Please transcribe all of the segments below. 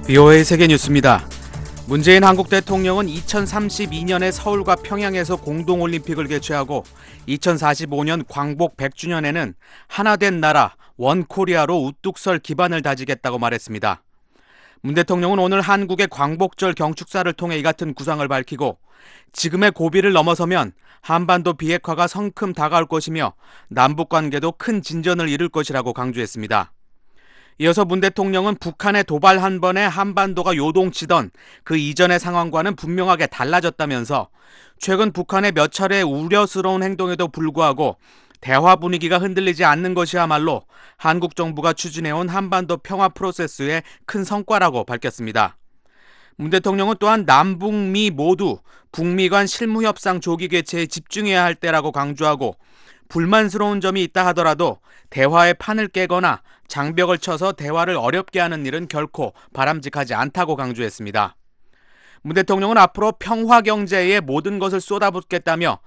BOA 세계뉴스입니다. 문재인 한국 대통령은 2032년에 서울과 평양에서 공동올림픽을 개최하고 2045년 광복 100주년에는 하나된 나라 원코리아로 우뚝 설 기반을 다지겠다고 말했습니다. 문 대통령은 오늘 한국의 광복절 경축사를 통해 이 같은 구상을 밝히고 지금의 고비를 넘어서면 한반도 비핵화가 성큼 다가올 것이며 남북관계도 큰 진전을 이룰 것이라고 강조했습니다. 이어서 문 대통령은 북한의 도발 한 번에 한반도가 요동치던 그 이전의 상황과는 분명하게 달라졌다면서 최근 북한의 몇 차례 우려스러운 행동에도 불구하고 대화 분위기가 흔들리지 않는 것이야말로 한국 정부가 추진해온 한반도 평화 프로세스의 큰 성과라고 밝혔습니다. 문 대통령은 또한 남북미 모두 북미 간 실무협상 조기 개최에 집중해야 할 때라고 강조하고 불만스러운 점이 있다 하더라도 대화의 판을 깨거나 장벽을 쳐서 대화를 어렵게 하는 일은 결코 바람직하지 않다고 강조했습니다. 문 대통령은 앞으로 평화 경제에 모든 것을 쏟아붓겠다며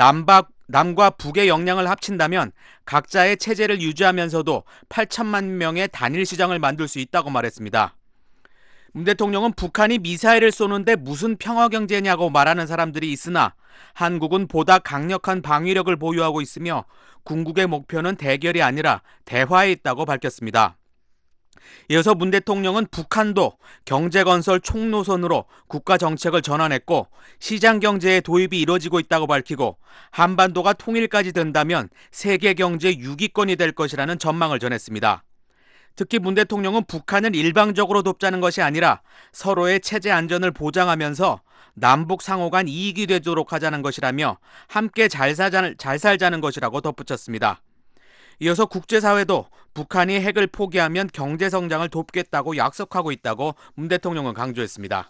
남과 북의 역량을 합친다면 각자의 체제를 유지하면서도 8천만 명의 단일 시장을 만들 수 있다고 말했습니다. 문 대통령은 북한이 미사일을 쏘는데 무슨 평화 경제냐고 말하는 사람들이 있으나 한국은 보다 강력한 방위력을 보유하고 있으며 궁극의 목표는 대결이 아니라 대화에 있다고 밝혔습니다. 이어서 문 대통령은 북한도 경제건설 총노선으로 국가 정책을 전환했고 시장 경제의 도입이 이뤄지고 있다고 밝히고 한반도가 통일까지 된다면 세계 경제 6위권이 될 것이라는 전망을 전했습니다. 특히 문 대통령은 북한을 일방적으로 돕자는 것이 아니라 서로의 체제 안전을 보장하면서 남북 상호 간 이익이 되도록 하자는 것이라며 함께 잘 살자는 것이라고 덧붙였습니다. 이어서 국제사회도 북한이 핵을 포기하면 경제 성장을 돕겠다고 약속하고 있다고 문 대통령은 강조했습니다.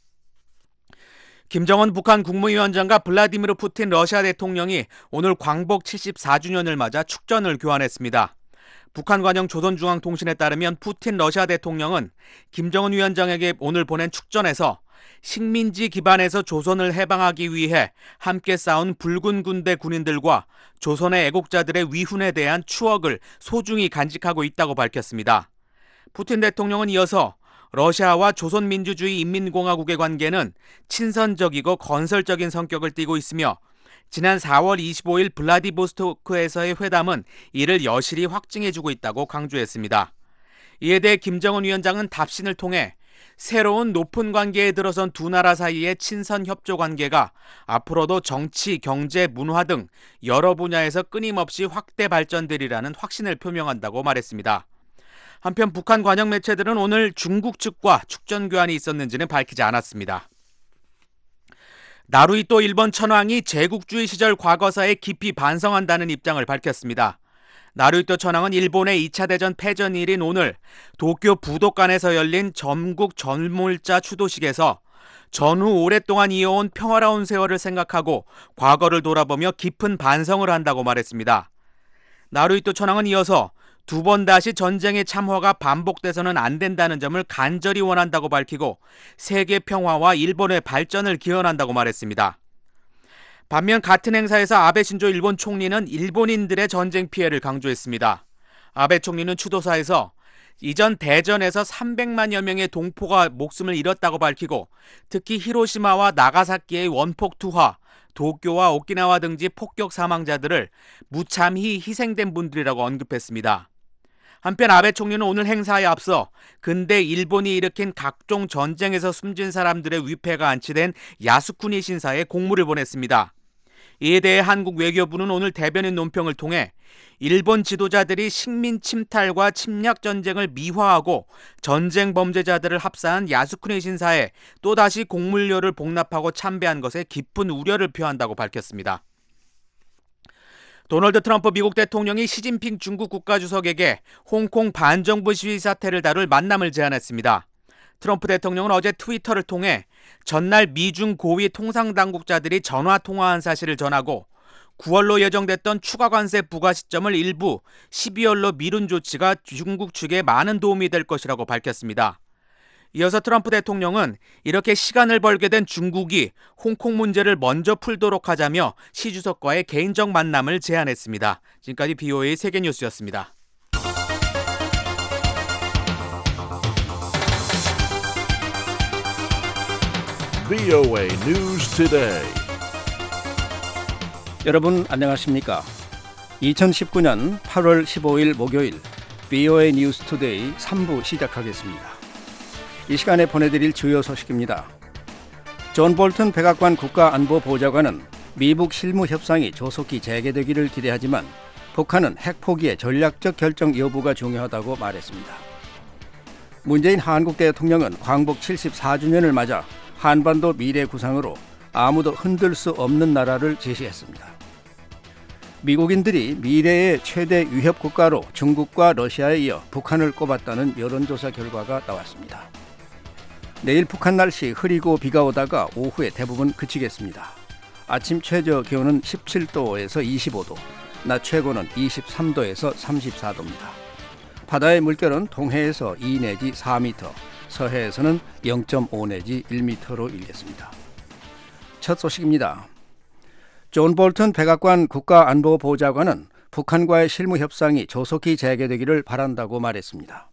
김정은 북한 국무위원장과 블라디미르 푸틴 러시아 대통령이 오늘 광복 74주년을 맞아 축전을 교환했습니다. 북한 관영 조선중앙통신에 따르면 푸틴 러시아 대통령은 김정은 위원장에게 오늘 보낸 축전에서 식민지 기반에서 조선을 해방하기 위해 함께 싸운 붉은 군대 군인들과 조선의 애국자들의 위훈에 대한 추억을 소중히 간직하고 있다고 밝혔습니다. 푸틴 대통령은 이어서 러시아와 조선민주주의 인민공화국의 관계는 친선적이고 건설적인 성격을 띠고 있으며 지난 4월 25일 블라디보스토크에서의 회담은 이를 여실히 확증해주고 있다고 강조했습니다. 이에 대해 김정은 위원장은 답신을 통해 새로운 높은 관계에 들어선 두 나라 사이의 친선 협조 관계가 앞으로도 정치, 경제, 문화 등 여러 분야에서 끊임없이 확대 발전되리라는 확신을 표명한다고 말했습니다. 한편 북한 관영 매체들은 오늘 중국 측과 축전 교환이 있었는지는 밝히지 않았습니다. 나루히토 일본 천황이 제국주의 시절 과거사에 깊이 반성한다는 입장을 밝혔습니다. 나루히토 천황은 일본의 2차 대전 패전일인 오늘 도쿄 부도칸에서 열린 전국 전몰자 추도식에서 전후 오랫동안 이어온 평화로운 세월을 생각하고 과거를 돌아보며 깊은 반성을 한다고 말했습니다. 나루히토 천황은 이어서 두 번 다시 전쟁의 참화가 반복돼서는 안 된다는 점을 간절히 원한다고 밝히고 세계 평화와 일본의 발전을 기원한다고 말했습니다. 반면 같은 행사에서 아베 신조 일본 총리는 일본인들의 전쟁 피해를 강조했습니다. 아베 총리는 추도사에서 이전 대전에서 300만여 명의 동포가 목숨을 잃었다고 밝히고 특히 히로시마와 나가사키의 원폭 투하, 도쿄와 오키나와 등지 폭격 사망자들을 무참히 희생된 분들이라고 언급했습니다. 한편 아베 총리는 오늘 행사에 앞서 근대 일본이 일으킨 각종 전쟁에서 숨진 사람들의 위패가 안치된 야스쿠니 신사에 공물을 보냈습니다. 이에 대해 한국 외교부는 오늘 대변인 논평을 통해 일본 지도자들이 식민 침탈과 침략 전쟁을 미화하고 전쟁 범죄자들을 합사한 야스쿠니 신사에 또다시 공물료를 복납하고 참배한 것에 깊은 우려를 표한다고 밝혔습니다. 도널드 트럼프 미국 대통령이 시진핑 중국 국가주석에게 홍콩 반정부 시위 사태를 다룰 만남을 제안했습니다. 트럼프 대통령은 어제 트위터를 통해 전날 미중 고위 통상당국자들이 전화통화한 사실을 전하고 9월로 예정됐던 추가 관세 부과 시점을 일부 12월로 미룬 조치가 중국 측에 많은 도움이 될 것이라고 밝혔습니다. 이어서 트럼프 대통령은 이렇게 시간을 벌게 된 중국이 홍콩 문제를 먼저 풀도록 하자며 시 주석과의 개인적 만남을 제안했습니다. 지금까지 BOA 세계뉴스였습니다. VOA News Today. 여러분 안녕하십니까? 2019년 8월 15일 목요일 VOA News Today 3부 시작하겠습니다. 이 시간에 보내드릴 주요 소식입니다. 존 볼튼 백악관 국가안보보좌관은 미북 실무 협상이 조속히 재개되기를 기대하지만 북한은 핵 포기의 전략적 결정 여부가 중요하다고 말했습니다. 문재인 한국 대통령은 광복 74주년을 맞아 한반도 미래 구상으로 아무도 흔들 수 없는 나라를 제시했습니다. 미국인들이 미래의 최대 위협 국가로 중국과 러시아에 이어 북한을 꼽았다는 여론조사 결과가 나왔습니다. 내일 북한 날씨 흐리고 비가 오다가 오후에 대부분 그치겠습니다. 아침 최저 기온은 17도에서 25도, 낮 최고는 23도에서 34도입니다. 바다의 물결은 동해에서 2 내지 4m, 서해에서는 0.5 내지 1m로 일겠습니다. 첫 소식입니다. 존 볼튼 백악관 국가안보보좌관은 북한과의 실무 협상이 조속히 재개되기를 바란다고 말했습니다.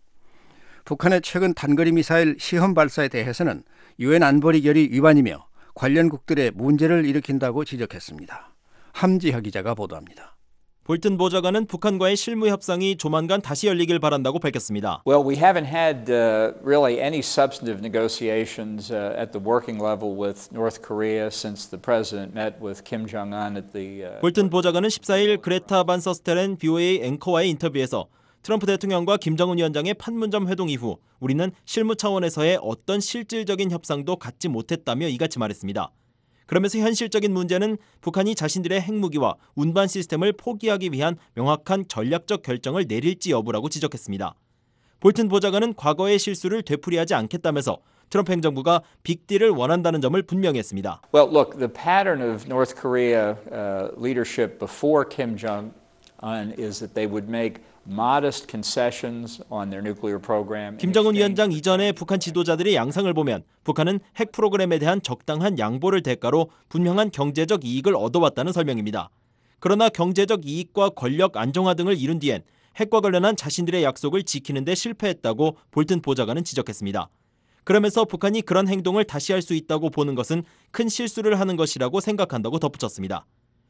북한의 최근 단거리 미사일 시험 발사에 대해서는 유엔 안보리 결의 위반이며 관련국들의 문제를 일으킨다고 지적했습니다. 함지하 기자가 보도합니다. 볼튼 보좌관은 북한과의 실무 협상이 조만간 다시 열리길 바란다고 밝혔습니다. Well, we haven't had really any substantive negotiations at the working level with North Korea since the president met with Kim Jong-un at the 볼튼 보좌관은 14일 그레타 반 서스텔렌 BOA 앵커와의 인터뷰에서 트럼프 대통령과 김정은 위원장의 판문점 회동 이후 우리는 실무 차원에서의 어떤 실질적인 협상도 갖지 못했다며 이같이 말했습니다. 그러면서 현실적인 문제는 북한이 자신들의 핵무기와 운반 시스템을 포기하기 위한 명확한 전략적 결정을 내릴지 여부라고 지적했습니다. 볼튼 보좌관은 과거의 실수를 되풀이하지 않겠다면서 트럼프 행정부가 빅딜을 원한다는 점을 분명히 했습니다. Well, look, the pattern of North Korea leadership before Kim Jong-un is that they would make modest concessions on their nuclear program. 김정은 위원장 이전의 북한 지도자들의 양상을 보면 북한은 핵 프로그램에 대한 적당한 양보를 대가로 분명한 경제적 이익을 얻어왔다는 설명입니다. 그러나 경제적 이익과 권력 안정화 등을 이룬 뒤엔 핵과 관련한 자신들의 약속을 지키는 데 실패했다고 볼튼 보좌관은 지적했습니다. 그러면서 북한이 그런 행동을 다시 할 수 있다고 보는 것은 큰 실수를 하는 것이라고 생각한다고 덧붙였습니다.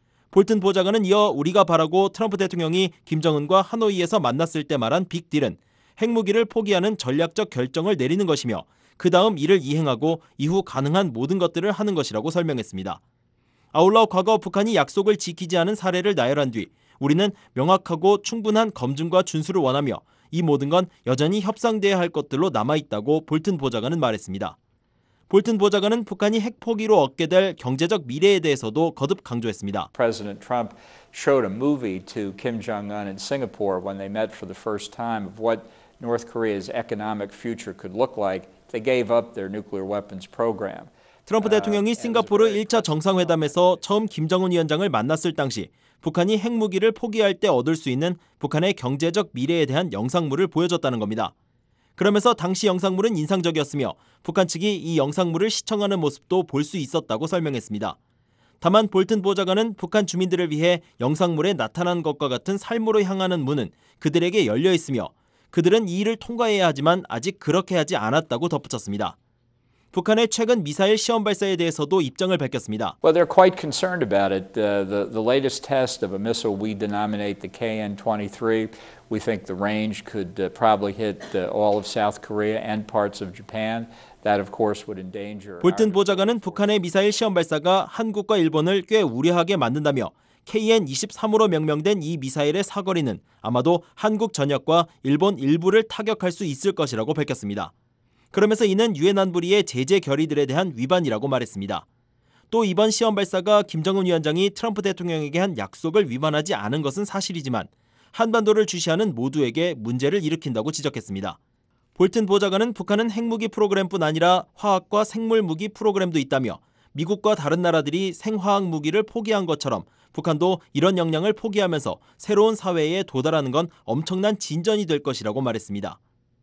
볼튼 보좌관은 이어 우리가 바라고 트럼프 대통령이 김정은과 하노이에서 만났을 때 말한 빅딜은 핵무기를 포기하는 전략적 결정을 내리는 것이며 그 다음 이를 이행하고 이후 가능한 모든 것들을 하는 것이라고 설명했습니다. 아울러 과거 북한이 약속을 지키지 않은 사례를 나열한 뒤 우리는 명확하고 충분한 검증과 준수를 원하며 이 모든 건 여전히 협상돼야 할 것들로 남아있다고 볼튼 보좌관은 말했습니다. 볼튼 보좌관은 북한이 핵 포기로 얻게 될 경제적 미래에 대해서도 거듭 강조했습니다. President Trump showed a movie to Kim Jong-un in Singapore when they met for the first time of what North Korea's economic future could look like. They gave up their nuclear weapons program. 트럼프 대통령이 싱가포르 1차 정상회담에서 처음 김정은 위원장을 만났을 당시 북한이 핵무기를 포기할 때 얻을 수 있는 북한의 경제적 미래에 대한 영상물을 보여줬다는 겁니다. 그러면서 당시 영상물은 인상적이었으며 북한 측이 이 영상물을 시청하는 모습도 볼 수 있었다고 설명했습니다. 다만 볼튼 보좌관은 북한 주민들을 위해 영상물에 나타난 것과 같은 삶으로 향하는 문은 그들에게 열려 있으며 그들은 이 일을 통과해야 하지만 아직 그렇게 하지 않았다고 덧붙였습니다. 북한의 최근 미사일 시험 발사에 대해서도 입장을 밝혔습니다. Well, they're quite concerned about it. The latest test of a missile we denominate the KN-23. We think the range could probably hit all of South Korea and parts of Japan. That, of course, would endanger. 볼튼 보좌관은 북한의 미사일 시험 발사가 한국과 일본을 꽤 우려하게 만든다며 KN-23으로 명명된 이 미사일의 사거리는 아마도 한국 전역과 일본 일부를 타격할 수 있을 것이라고 밝혔습니다. 그러면서 이는 유엔 안보리의 제재 결의들에 대한 위반이라고 말했습니다. 또 이번 시험 발사가 김정은 위원장이 트럼프 대통령에게 한 약속을 위반하지 않은 것은 사실이지만 한반도를 주시하는 모두에게 문제를 일으킨다고 지적했습니다. 볼튼 보좌관은 북한은 핵무기 프로그램뿐 아니라 화학과 생물 무기 프로그램도 있다며 미국과 다른 나라들이 생화학 무기를 포기한 것처럼 북한도 이런 역량을 포기하면서 새로운 사회에 도달하는 건 엄청난 진전이 될 것이라고 말했습니다.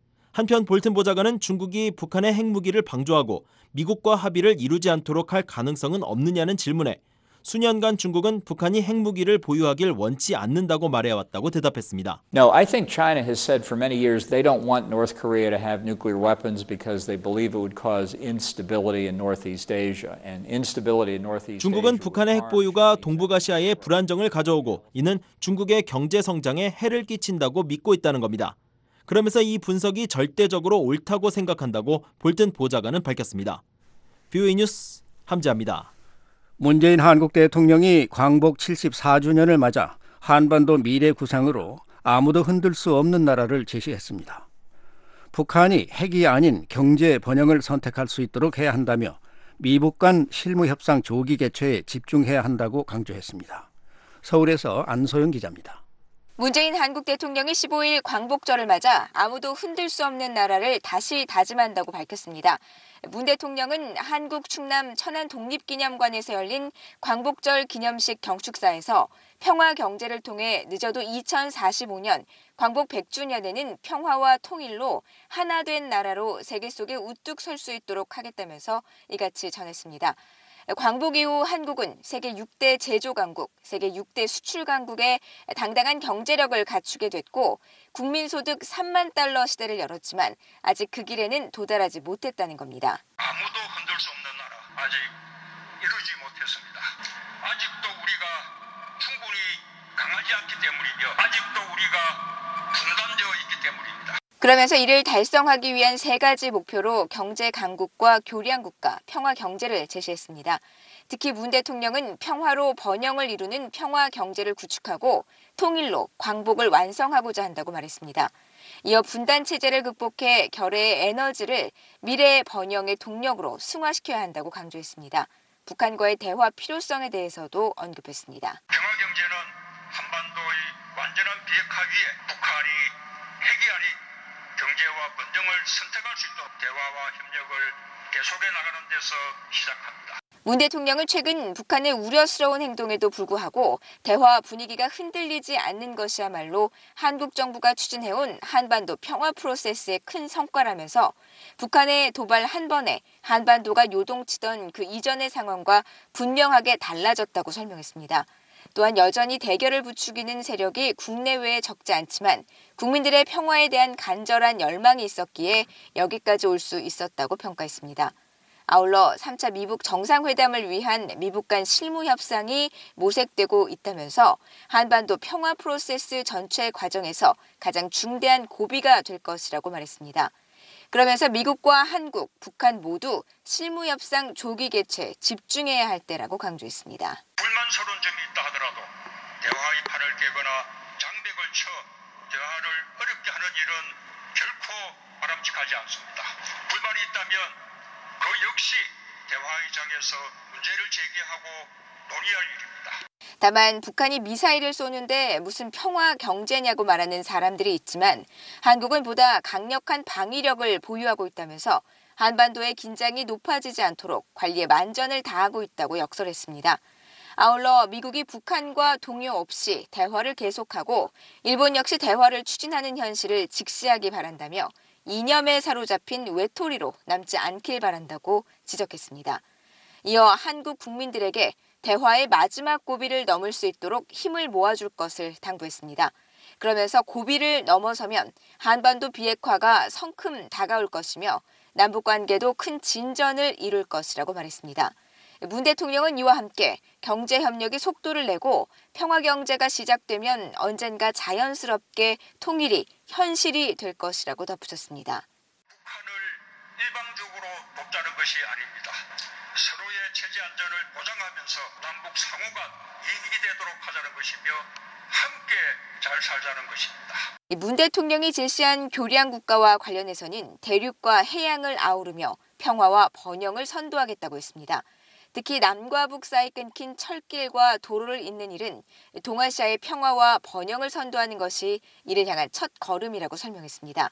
한편 볼튼 보좌관은 중국이 북한의 핵무기를 방조하고 미국과 합의를 이루지 않도록 할 가능성은 없느냐는 질문에 수년간 중국은 북한이 핵무기를 보유하길 원치 않는다고 말해왔다고 대답했습니다. No, I think China has said for many years they don't want North Korea to have nuclear weapons because they believe it would cause instability in Northeast Asia. And instability in Northeast Asia. 중국은 북한의 핵 보유가 동북아시아에 불안정을 가져오고 이는 중국의 경제 성장에 해를 끼친다고 믿고 있다는 겁니다. 그러면서 이 분석이 절대적으로 옳다고 생각한다고 볼튼 보좌관은 밝혔습니다. VOA 뉴스 함지아입니다. 문재인 한국 대통령이 광복 74주년을 맞아 한반도 미래 구상으로 아무도 흔들 수 없는 나라를 제시했습니다. 북한이 핵이 아닌 경제 번영을 선택할 수 있도록 해야 한다며 미북 간 실무 협상 조기 개최에 집중해야 한다고 강조했습니다. 서울에서 안소영 기자입니다. 문재인 한국 대통령이 15일 광복절을 맞아 아무도 흔들 수 없는 나라를 다시 다짐한다고 밝혔습니다. 문 대통령은 한국 충남 천안 독립기념관에서 열린 광복절 기념식 경축사에서 평화 경제를 통해 늦어도 2045년 광복 100주년에는 평화와 통일로 하나 된 나라로 세계 속에 우뚝 설 수 있도록 하겠다면서 이같이 전했습니다. 광복 이후 한국은 세계 6대 제조 강국, 세계 6대 수출 강국의 당당한 경제력을 갖추게 됐고 국민 소득 3만 달러 시대를 열었지만 아직 그 길에는 도달하지 못했다는 겁니다. 아무도 흔들 수 없는 나라, 아직 이루지 못했습니다. 아직도 우리가 충분히 강하지 않기 때문이며 아직도 우리가 분단되어 있기 때문입니다. 그러면서 이를 달성하기 위한 세 가지 목표로 경제 강국과 교량 국가, 평화 경제를 제시했습니다. 특히 문 대통령은 평화로 번영을 이루는 평화 경제를 구축하고 통일로 광복을 완성하고자 한다고 말했습니다. 이어 분단 체제를 극복해 결의의 에너지를 미래의 번영의 동력으로 승화시켜야 한다고 강조했습니다. 북한과의 대화 필요성에 대해서도 언급했습니다. 평화 경제는 한반도의 완전한 비핵화기에 북한이 핵이 아닌 경제와 번영을 선택할 수 있도록 대화와 협력을 계속해 나가는 데서 시작합니다. 문 대통령은 최근 북한의 우려스러운 행동에도 불구하고 대화 분위기가 흔들리지 않는 것이야말로 한국 정부가 추진해온 한반도 평화 프로세스의 큰 성과라면서 북한의 도발 한 번에 한반도가 요동치던 그 이전의 상황과 분명하게 달라졌다고 설명했습니다. 또한 여전히 대결을 부추기는 세력이 국내외에 적지 않지만 국민들의 평화에 대한 간절한 열망이 있었기에 여기까지 올 수 있었다고 평가했습니다. 아울러 3차 미북 정상회담을 위한 미북 간 실무 협상이 모색되고 있다면서 한반도 평화 프로세스 전체 과정에서 가장 중대한 고비가 될 것이라고 말했습니다. 그러면서 미국과 한국, 북한 모두 실무 협상 조기 개최에 집중해야 할 때라고 강조했습니다. 불만스러운 점이 있다 하더라도 대화의 판을 깨거나 장벽을 쳐 대화를 어렵게 하는 일은 결코 바람직하지 않습니다. 불만이 있다면 그 역시 대화의 장에서 문제를 제기하고 논의할 일입니다. 다만 북한이 미사일을 쏘는데 무슨 평화 경제냐고 말하는 사람들이 있지만 한국은 보다 강력한 방위력을 보유하고 있다면서 한반도의 긴장이 높아지지 않도록 관리에 만전을 다하고 있다고 역설했습니다. 아울러 미국이 북한과 동요 없이 대화를 계속하고 일본 역시 대화를 추진하는 현실을 직시하기 바란다며 이념에 사로잡힌 외톨이로 남지 않길 바란다고 지적했습니다. 이어 한국 국민들에게 대화의 마지막 고비를 넘을 수 있도록 힘을 모아줄 것을 당부했습니다. 그러면서 고비를 넘어서면 한반도 비핵화가 성큼 다가올 것이며 남북관계도 큰 진전을 이룰 것이라고 말했습니다. 문 대통령은 이와 함께 경제협력이 속도를 내고 평화경제가 시작되면 언젠가 자연스럽게 통일이 현실이 될 것이라고 덧붙였습니다. 북한을 일방적으로 돕자는 것이 아닙니다. 서로의 체제 안전을 보장하면서 남북 상호간 이익이 되도록 하자는 것이며 함께 잘 살자는 것입니다. 문 대통령이 제시한 교량 국가와 관련해서는 대륙과 해양을 아우르며 평화와 번영을 선도하겠다고 했습니다. 특히 남과 북 사이 끊긴 철길과 도로를 잇는 일은 동아시아의 평화와 번영을 선도하는 것이 이를 향한 첫 걸음이라고 설명했습니다.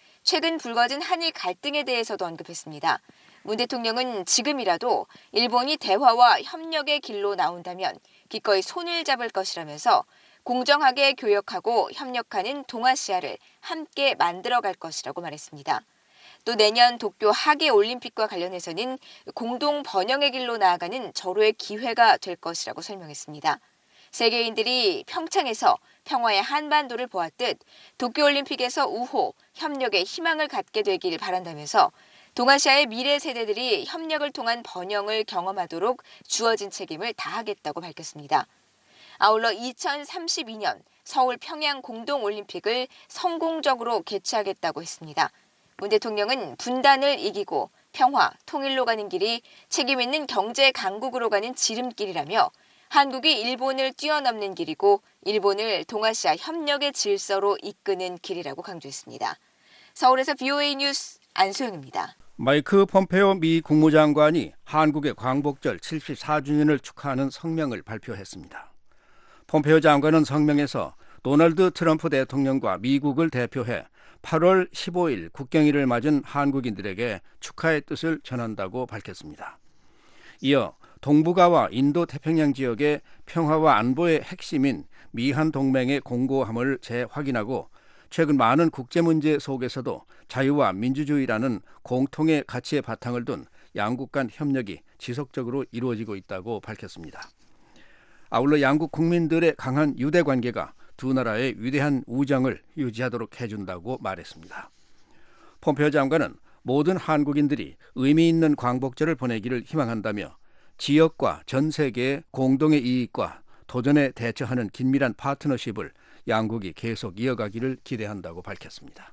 최근 불거진 한일 갈등에 대해서도 언급했습니다. 문 대통령은 지금이라도 일본이 대화와 협력의 길로 나온다면 기꺼이 손을 잡을 것이라면서 공정하게 교역하고 협력하는 동아시아를 함께 만들어갈 것이라고 말했습니다. 또 내년 도쿄 하계 올림픽과 관련해서는 공동 번영의 길로 나아가는 절호의 기회가 될 것이라고 설명했습니다. 세계인들이 평창에서 평화의 한반도를 보았듯 도쿄올림픽에서 우호, 협력의 희망을 갖게 되길 바란다면서 동아시아의 미래 세대들이 협력을 통한 번영을 경험하도록 주어진 책임을 다하겠다고 밝혔습니다. 아울러 2032년 서울 평양 공동올림픽을 성공적으로 개최하겠다고 했습니다. 문 대통령은 분단을 이기고 평화, 통일로 가는 길이 책임 있는 경제 강국으로 가는 지름길이라며 한국이 일본을 뛰어넘는 길이고 일본을 동아시아 협력의 질서로 이끄는 길이라고 강조했습니다. 서울에서 VOA 뉴스 안소영입니다. 마이크 폼페오 미 국무장관이 한국의 광복절 74주년을 축하하는 성명을 발표했습니다. 폼페오 장관은 성명에서 도널드 트럼프 대통령과 미국을 대표해 8월 15일 국경일을 맞은 한국인들에게 축하의 뜻을 전한다고 밝혔습니다. 이어 동북아와 인도 태평양 지역의 평화와 안보의 핵심인 미한 동맹의 공고함을 재확인하고 최근 많은 국제 문제 속에서도 자유와 민주주의라는 공통의 가치의 바탕을 둔 양국 간 협력이 지속적으로 이루어지고 있다고 밝혔습니다. 아울러 양국 국민들의 강한 유대 관계가 두 나라의 위대한 우정을 유지하도록 해준다고 말했습니다. 폼페오 장관은 모든 한국인들이 의미 있는 광복절을 보내기를 희망한다며 지역과 전 세계의 공동의 이익과 도전에 대처하는 긴밀한 파트너십을 양국이 계속 이어가기를 기대한다고 밝혔습니다.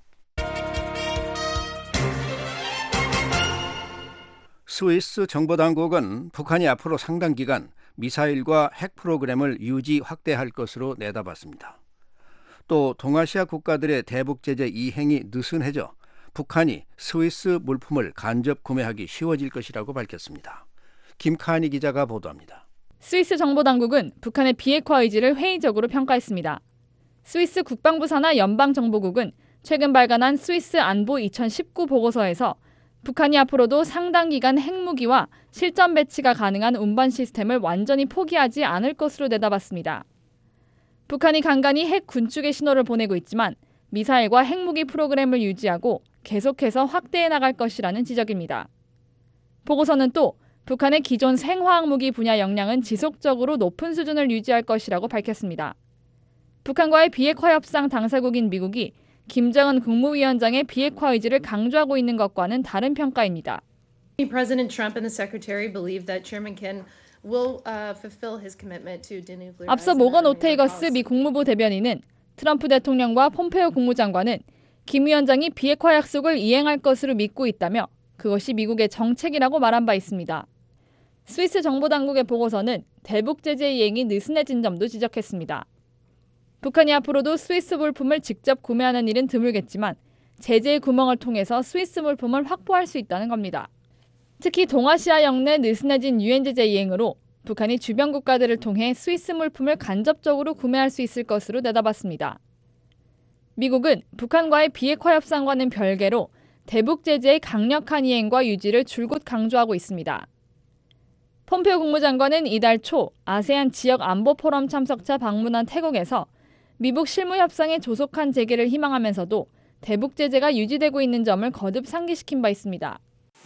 스위스 정보당국은 북한이 앞으로 상당 기간 미사일과 핵 프로그램을 유지 확대할 것으로 내다봤습니다. 또 동아시아 국가들의 대북 제재 이행이 느슨해져 북한이 스위스 물품을 간접 구매하기 쉬워질 것이라고 밝혔습니다. 김카니 기자가 보도합니다. 스위스 정보당국은 북한의 비핵화 의지를 회의적으로 평가했습니다. 스위스 국방부 산하 연방정보국은 최근 발간한 스위스 안보 2019 보고서에서 북한이 앞으로도 상당 기간 핵무기와 실전 배치가 가능한 운반 시스템을 완전히 포기하지 않을 것으로 내다봤습니다. 북한이 간간히 핵 군축의 신호를 보내고 있지만 미사일과 핵무기 프로그램을 유지하고 계속해서 확대해 나갈 것이라는 지적입니다. 보고서는 또 북한의 기존 생화학무기 분야 역량은 지속적으로 높은 수준을 유지할 것이라고 밝혔습니다. 북한과의 비핵화 협상 당사국인 미국이 김정은 국무위원장의 비핵화 의지를 강조하고 있는 것과는 다른 평가입니다. President Trump and the Secretary believe that Chairman Kim will fulfill his commitment to denuclearize. 앞서 모건 오테이거스 미 국무부 대변인은 트럼프 대통령과 폼페오 국무장관은 김 위원장이 비핵화 약속을 이행할 것으로 믿고 있다며 그것이 미국의 정책이라고 말한 바 있습니다. 스위스 정보당국의 보고서는 대북 제재 이행이 느슨해진 점도 지적했습니다. 북한이 앞으로도 스위스 물품을 직접 구매하는 일은 드물겠지만 제재의 구멍을 통해서 스위스 물품을 확보할 수 있다는 겁니다. 특히 동아시아 영내 느슨해진 유엔 제재 이행으로 북한이 주변 국가들을 통해 스위스 물품을 간접적으로 구매할 수 있을 것으로 내다봤습니다. 미국은 북한과의 비핵화 협상과는 별개로 대북 제재의 강력한 이행과 유지를 줄곧 강조하고 있습니다. 폼페오 국무장관은 이달 초 아세안 지역 안보 포럼 참석차 방문한 태국에서 미북 실무 협상의 조속한 재개를 희망하면서도 대북 제재가 유지되고 있는 점을 거듭 상기시킨 바 있습니다.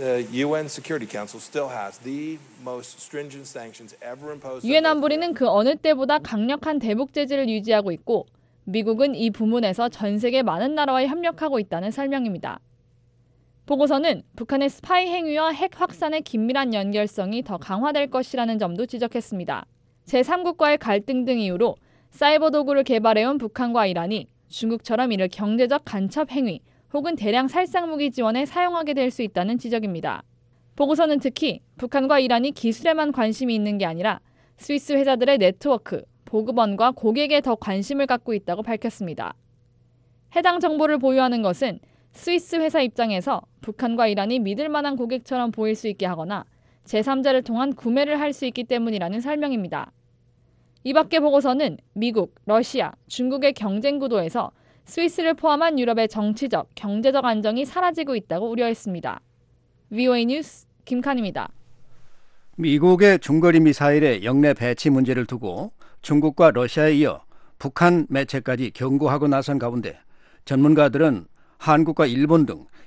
유엔 안보리는 그 어느 때보다 강력한 대북 제재를 유지하고 있고 미국은 이 부문에서 전 세계 많은 나라와 협력하고 있다는 설명입니다. 보고서는 북한의 스파이 행위와 핵 확산의 긴밀한 연결성이 더 강화될 것이라는 점도 지적했습니다. 제3국과의 갈등 등 이유로 사이버 도구를 개발해온 북한과 이란이 중국처럼 이를 경제적 간첩 행위 혹은 대량 살상 무기 지원에 사용하게 될 수 있다는 지적입니다. 보고서는 특히 북한과 이란이 기술에만 관심이 있는 게 아니라 스위스 회사들의 네트워크, 보급원과 고객에 더 관심을 갖고 있다고 밝혔습니다. 해당 정보를 보유하는 것은 스위스 회사 입장에서 북한과 이란이 믿을 만한 고객처럼 보일 수 있게 하거나 제3자를 통한 구매를 할 수 있기 때문이라는 설명입니다. 이 밖에 보고서는 미국, 러시아, 중국의 경쟁 구도에서 스위스를 포함한 유럽의 정치적, 경제적 안정이 사라지고 있다고 우려했습니다. VOA 뉴스 김칸입니다. 미국의 중거리 미사일의 영내 배치 문제를 두고 중국과 러시아에 이어 북한 매체까지 경고하고 나선 가운데 전문가들은 한국과 일본 등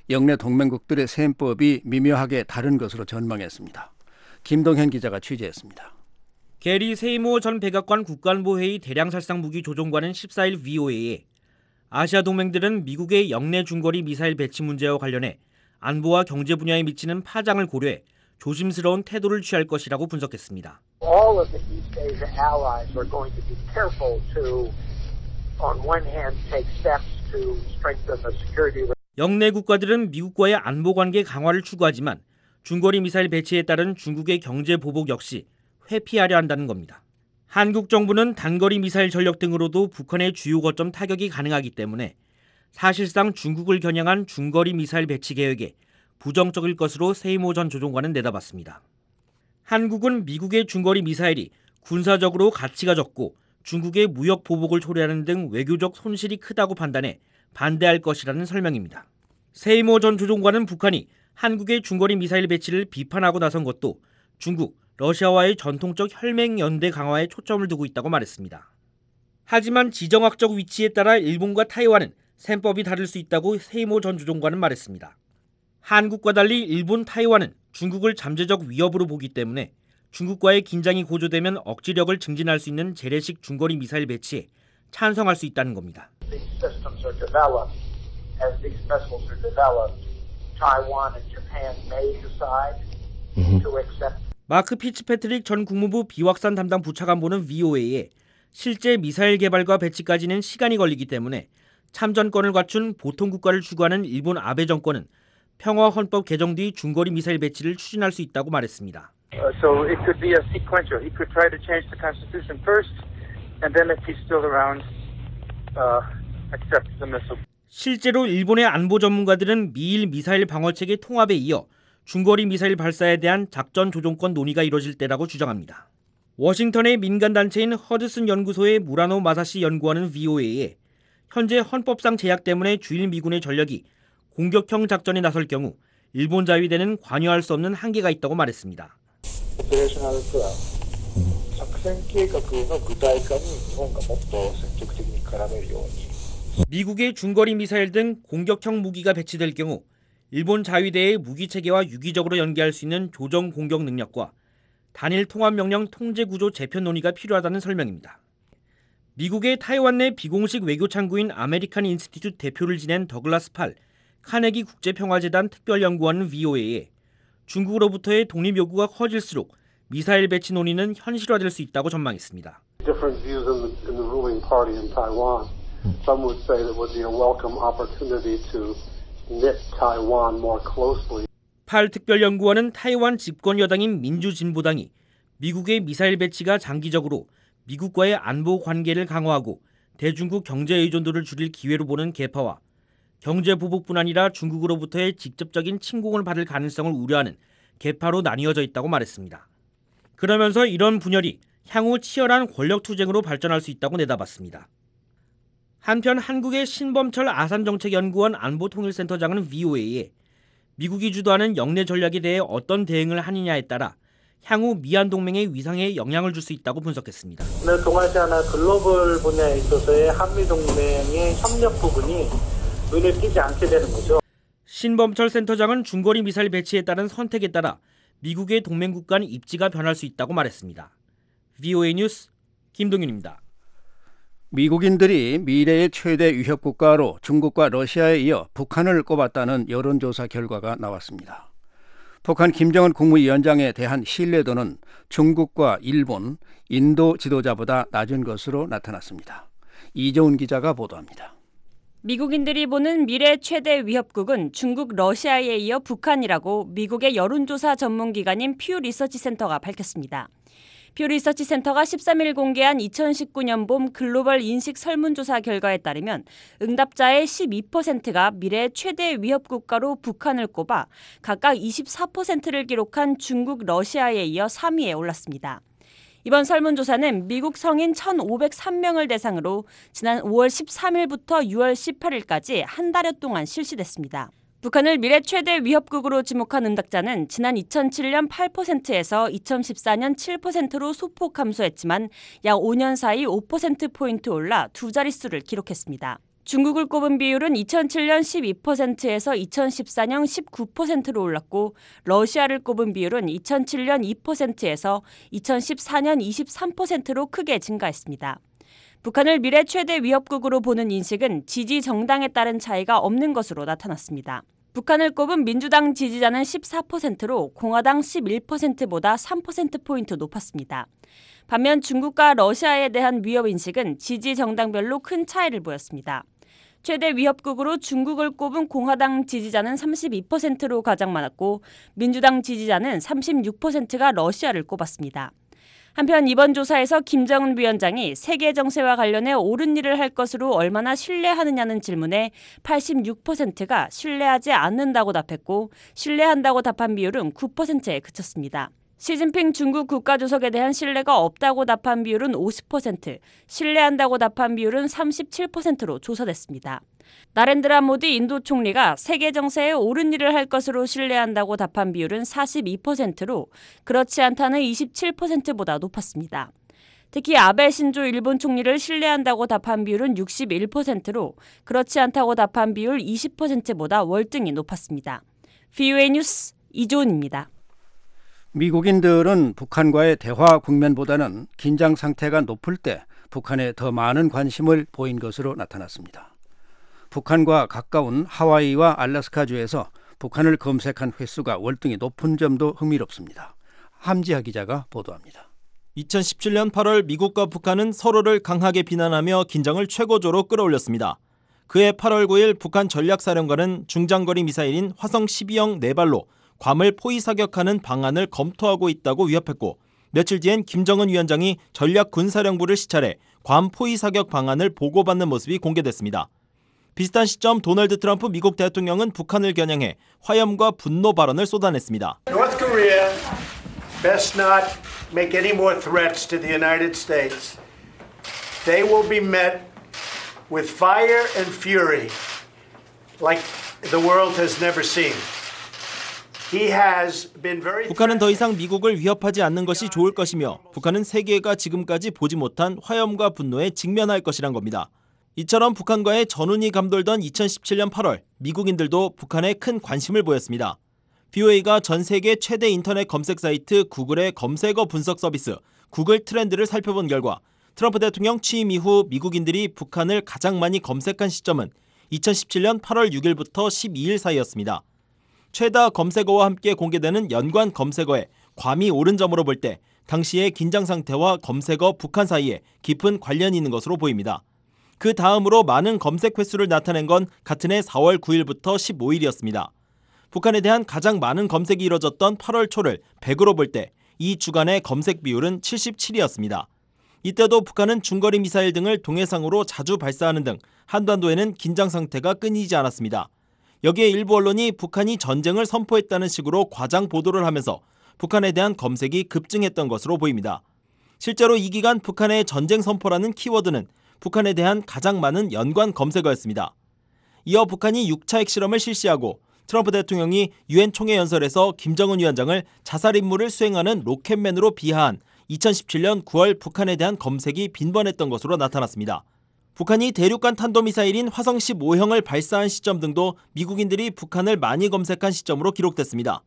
영내 동맹국들의 셈법이 미묘하게 다른 것으로 전망했습니다. 김동현 기자가 취재했습니다. 게리 세이모 전 백악관 국가안보회의 대량살상무기 조종관은 14일 VOA에 아시아 동맹들은 미국의 영내 중거리 미사일 배치 문제와 관련해 안보와 경제 분야에 미치는 파장을 고려해 조심스러운 태도를 취할 것이라고 분석했습니다. All of the East Asia allies are going to be careful to, on one hand, take steps to strengthen the security. 영내 국가들은 미국과의 안보 관계 강화를 추구하지만 중거리 미사일 배치에 따른 중국의 경제 보복 역시 회피하려 한다는 겁니다. 한국 정부는 단거리 미사일 전력 등으로도 북한의 주요 거점 타격이 가능하기 때문에 사실상 중국을 겨냥한 중거리 미사일 배치 계획에 부정적일 것으로 세이모 전 조종관은 내다봤습니다. 한국은 미국의 중거리 미사일이 군사적으로 가치가 적고 중국의 무역 보복을 초래하는 등 외교적 손실이 크다고 판단해 반대할 것이라는 설명입니다. 세이모 전 조종관은 북한이 한국의 중거리 미사일 배치를 비판하고 나선 것도 중국, 러시아와의 전통적 혈맹 연대 강화에 초점을 두고 있다고 말했습니다. 하지만 지정학적 위치에 따라 일본과 타이완은 셈법이 다를 수 있다고 세이모 전 조종관은 말했습니다. 한국과 달리 일본, 타이완은 중국을 잠재적 위협으로 보기 때문에 중국과의 긴장이 고조되면 억지력을 증진할 수 있는 재래식 중거리 미사일 배치에 찬성할 수 있다는 겁니다. These systems are developed. As these missiles are developed, Taiwan and Japan may decide to accept. 마크 피츠패트릭 전 국무부 비확산 담당 부차관보는 VOA에 실제 미사일 개발과 배치까지는 시간이 걸리기 때문에 참전권을 갖춘 보통 국가를 추구하는 일본 아베 정권은 평화 헌법 개정 뒤 중거리 미사일 배치를 추진할 수 있다고 말했습니다. So it could be a sequential. He could try to change the constitution first, and then if he's still around, accept the missile. 실제로 일본의 안보 전문가들은 미일 미사일 방어체계 통합에 이어 중거리 미사일 발사에 대한 작전 조종권 논의가 이뤄질 때라고 주장합니다. 워싱턴의 민간단체인 허드슨 연구소의 무라노 마사시 연구원은 VOA에 현재 헌법상 제약 때문에 주일 미군의 전력이 공격형 작전에 나설 경우 일본 자위대는 관여할 수 없는 한계가 있다고 말했습니다. 미국의 중거리 미사일 등 공격형 무기가 배치될 경우 일본 자위대의 무기 체계와 유기적으로 연계할 수 있는 조정 공격 능력과 단일 통합명령 통제 구조 재편 논의가 필요하다는 설명입니다. 미국의 타이완 내 비공식 외교 창구인 아메리칸 인스티튜트 대표를 지낸 더글라스 팔 카네기 국제평화재단 특별연구원은 VOA에 중국으로부터의 독립 요구가 커질수록 미사일 배치 논의는 현실화될 수 있다고 전망했습니다. Different views in the ruling party in Taiwan. Some would say that would be a welcome opportunity to knit Taiwan more closely. 팔 특별연구원은 타이완 집권 여당인 민주진보당이 미국의 미사일 배치가 장기적으로 미국과의 안보 관계를 강화하고 대중국 경제 의존도를 줄일 기회로 보는 계파와 경제 보복뿐 아니라 중국으로부터의 직접적인 침공을 받을 가능성을 우려하는 계파로 나뉘어져 있다고 말했습니다. 그러면서 이런 분열이 향후 치열한 권력 투쟁으로 발전할 수 있다고 내다봤습니다. 한편 한국의 신범철 아산정책연구원 안보통일센터장은 VOA에 미국이 주도하는 영내 전략에 대해 어떤 대응을 하느냐에 따라 향후 미한 동맹의 위상에 영향을 줄 수 있다고 분석했습니다. 동아시아나 글로벌 분야에 있어서의 한미 동맹의 협력 부분이 눈에 띄지 않게 되는 거죠. 신범철 센터장은 중거리 미사일 배치에 따른 선택에 따라 미국의 동맹국 간 입지가 변할 수 있다고 말했습니다. VOA 뉴스 김동윤입니다. 미국인들이 미래의 최대 위협 국가로 중국과 러시아에 이어 북한을 꼽았다는 여론조사 결과가 나왔습니다. 북한 김정은 국무위원장에 대한 신뢰도는 중국과 일본, 인도 지도자보다 낮은 것으로 나타났습니다. 이정훈 기자가 보도합니다. 미국인들이 보는 미래 최대 위협국은 중국, 러시아에 이어 북한이라고 미국의 여론조사 전문기관인 퓨 리서치 센터가 밝혔습니다. 퓨 리서치 센터가 13일 공개한 2019년 봄 글로벌 인식 설문조사 결과에 따르면 응답자의 12%가 미래 최대 위협 국가로 북한을 꼽아 각각 24%를 기록한 중국, 러시아에 이어 3위에 올랐습니다. 이번 설문조사는 미국 성인 1,503명을 대상으로 지난 5월 13일부터 6월 18일까지 한 달여 동안 실시됐습니다. 북한을 미래 최대 위협국으로 지목한 응답자는 지난 2007년 8%에서 2014년 7%로 소폭 감소했지만 약 5년 사이 5%포인트 올라 두 자릿수를 기록했습니다. 중국을 꼽은 비율은 2007년 12%에서 2014년 19%로 올랐고 러시아를 꼽은 비율은 2007년 2%에서 2014년 23%로 크게 증가했습니다. 북한을 미래 최대 위협국으로 보는 인식은 지지 정당에 따른 차이가 없는 것으로 나타났습니다. 북한을 꼽은 민주당 지지자는 14%로 공화당 11%보다 3%포인트 높았습니다. 반면 중국과 러시아에 대한 위협 인식은 지지 정당별로 큰 차이를 보였습니다. 최대 위협국으로 중국을 꼽은 공화당 지지자는 32%로 가장 많았고 민주당 지지자는 36%가 러시아를 꼽았습니다. 한편 이번 조사에서 김정은 위원장이 세계 정세와 관련해 옳은 일을 할 것으로 얼마나 신뢰하느냐는 질문에 86%가 신뢰하지 않는다고 답했고 신뢰한다고 답한 비율은 9%에 그쳤습니다. 시진핑 중국 국가주석에 대한 신뢰가 없다고 답한 비율은 50%, 신뢰한다고 답한 비율은 37%로 조사됐습니다. 나렌드라 모디 인도 총리가 세계 정세에 옳은 일을 할 것으로 신뢰한다고 답한 비율은 42%로 그렇지 않다는 27%보다 높았습니다. 특히 아베 신조 일본 총리를 신뢰한다고 답한 비율은 61%로 그렇지 않다고 답한 비율 20%보다 월등히 높았습니다. VOA 뉴스 이조은입니다. 미국인들은 북한과의 대화 국면보다는 긴장 상태가 높을 때 북한에 더 많은 관심을 보인 것으로 나타났습니다. 북한과 가까운 하와이와 알래스카주에서 북한을 검색한 횟수가 월등히 높은 점도 흥미롭습니다. 함지하 기자가 보도합니다. 2017년 8월 미국과 북한은 서로를 강하게 비난하며 긴장을 최고조로 끌어올렸습니다. 그해 8월 9일 북한 전략사령관은 중장거리 미사일인 화성 12형 4발로 괌을 포위 사격하는 방안을 검토하고 있다고 위협했고 며칠 뒤엔 김정은 위원장이 전략군사령부를 시찰해 괌 포위 사격 방안을 보고받는 모습이 공개됐습니다. 비슷한 시점 도널드 트럼프 미국 대통령은 북한을 겨냥해 화염과 분노 발언을 쏟아냈습니다. North Korea best not make any more threats to the United States. They will be met with fire and fury like the world has never seen. 북한은 더 이상 미국을 위협하지 않는 것이 좋을 것이며 북한은 세계가 지금까지 보지 못한 화염과 분노에 직면할 것이란 겁니다. 이처럼 북한과의 전운이 감돌던 2017년 8월 미국인들도 북한에 큰 관심을 보였습니다. VOA가 전 세계 최대 인터넷 검색 사이트 구글의 검색어 분석 서비스 구글 트렌드를 살펴본 결과 트럼프 대통령 취임 이후 미국인들이 북한을 가장 많이 검색한 시점은 2017년 8월 6일부터 12일 사이였습니다. 최다 검색어와 함께 공개되는 연관 검색어에 괌이 오른 점으로 볼 때 당시의 긴장 상태와 검색어 북한 사이에 깊은 관련이 있는 것으로 보입니다. 그 다음으로 많은 검색 횟수를 나타낸 건 같은 해 4월 9일부터 15일이었습니다. 북한에 대한 가장 많은 검색이 이뤄졌던 8월 초를 100으로 볼 때 이 주간의 검색 비율은 77이었습니다. 이때도 북한은 중거리 미사일 등을 동해상으로 자주 발사하는 등 한반도에는 긴장 상태가 끊이지 않았습니다. 여기에 일부 언론이 북한이 전쟁을 선포했다는 식으로 과장 보도를 하면서 북한에 대한 검색이 급증했던 것으로 보입니다. 실제로 이 기간 북한의 전쟁 선포라는 키워드는 북한에 대한 가장 많은 연관 검색어였습니다. 이어 북한이 6차 핵실험을 실시하고 트럼프 대통령이 유엔 총회 연설에서 김정은 위원장을 자살 임무를 수행하는 로켓맨으로 비하한 2017년 9월 북한에 대한 검색이 빈번했던 것으로 나타났습니다. 북한이 대륙간 탄도미사일인 화성 15형을 발사한 시점 등도 미국인들이 북한을 많이 검색한 시점으로 기록됐습니다.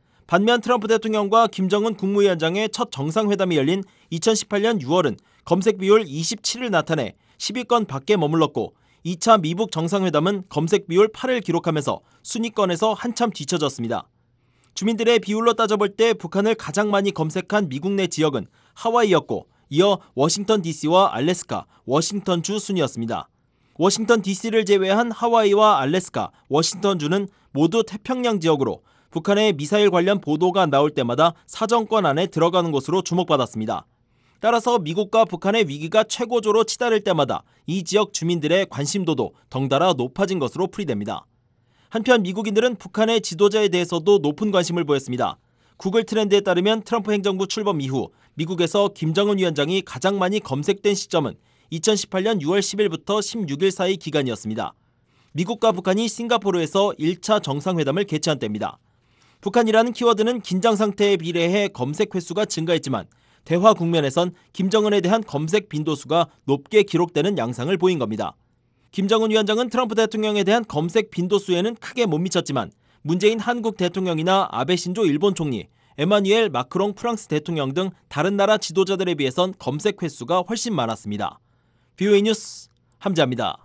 반면 트럼프 대통령과 김정은 국무위원장의 첫 정상회담이 열린 2018년 6월은 검색 비율 27을 나타내 10위권 밖에 머물렀고 2차 미북 정상회담은 검색 비율 8을 기록하면서 순위권에서 한참 뒤처졌습니다. 주민들의 비율로 따져볼 때 북한을 가장 많이 검색한 미국 내 지역은 하와이였고 이어 워싱턴 DC와 알래스카, 워싱턴주 순이었습니다. 워싱턴 DC를 제외한 하와이와 알래스카, 워싱턴주는 모두 태평양 지역으로 북한의 미사일 관련 보도가 나올 때마다 사정권 안에 들어가는 것으로 주목받았습니다. 따라서 미국과 북한의 위기가 최고조로 치달을 때마다 이 지역 주민들의 관심도도 덩달아 높아진 것으로 풀이됩니다. 한편 미국인들은 북한의 지도자에 대해서도 높은 관심을 보였습니다. 구글 트렌드에 따르면 트럼프 행정부 출범 이후 미국에서 김정은 위원장이 가장 많이 검색된 시점은 2018년 6월 10일부터 16일 사이 기간이었습니다. 미국과 북한이 싱가포르에서 1차 정상회담을 개최한 때입니다. 북한이라는 키워드는 긴장 상태에 비례해 검색 횟수가 증가했지만 대화 국면에선 김정은에 대한 검색 빈도수가 높게 기록되는 양상을 보인 겁니다. 김정은 위원장은 트럼프 대통령에 대한 검색 빈도수에는 크게 못 미쳤지만 문재인 한국 대통령이나 아베 신조 일본 총리, 에마뉘엘 마크롱 프랑스 대통령 등 다른 나라 지도자들에 비해선 검색 횟수가 훨씬 많았습니다. VOA 뉴스 함재합니다.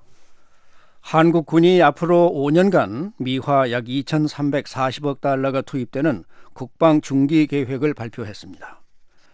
한국군이 앞으로 5년간 미화 약 2,340억 달러가 투입되는 국방 중기 계획을 발표했습니다.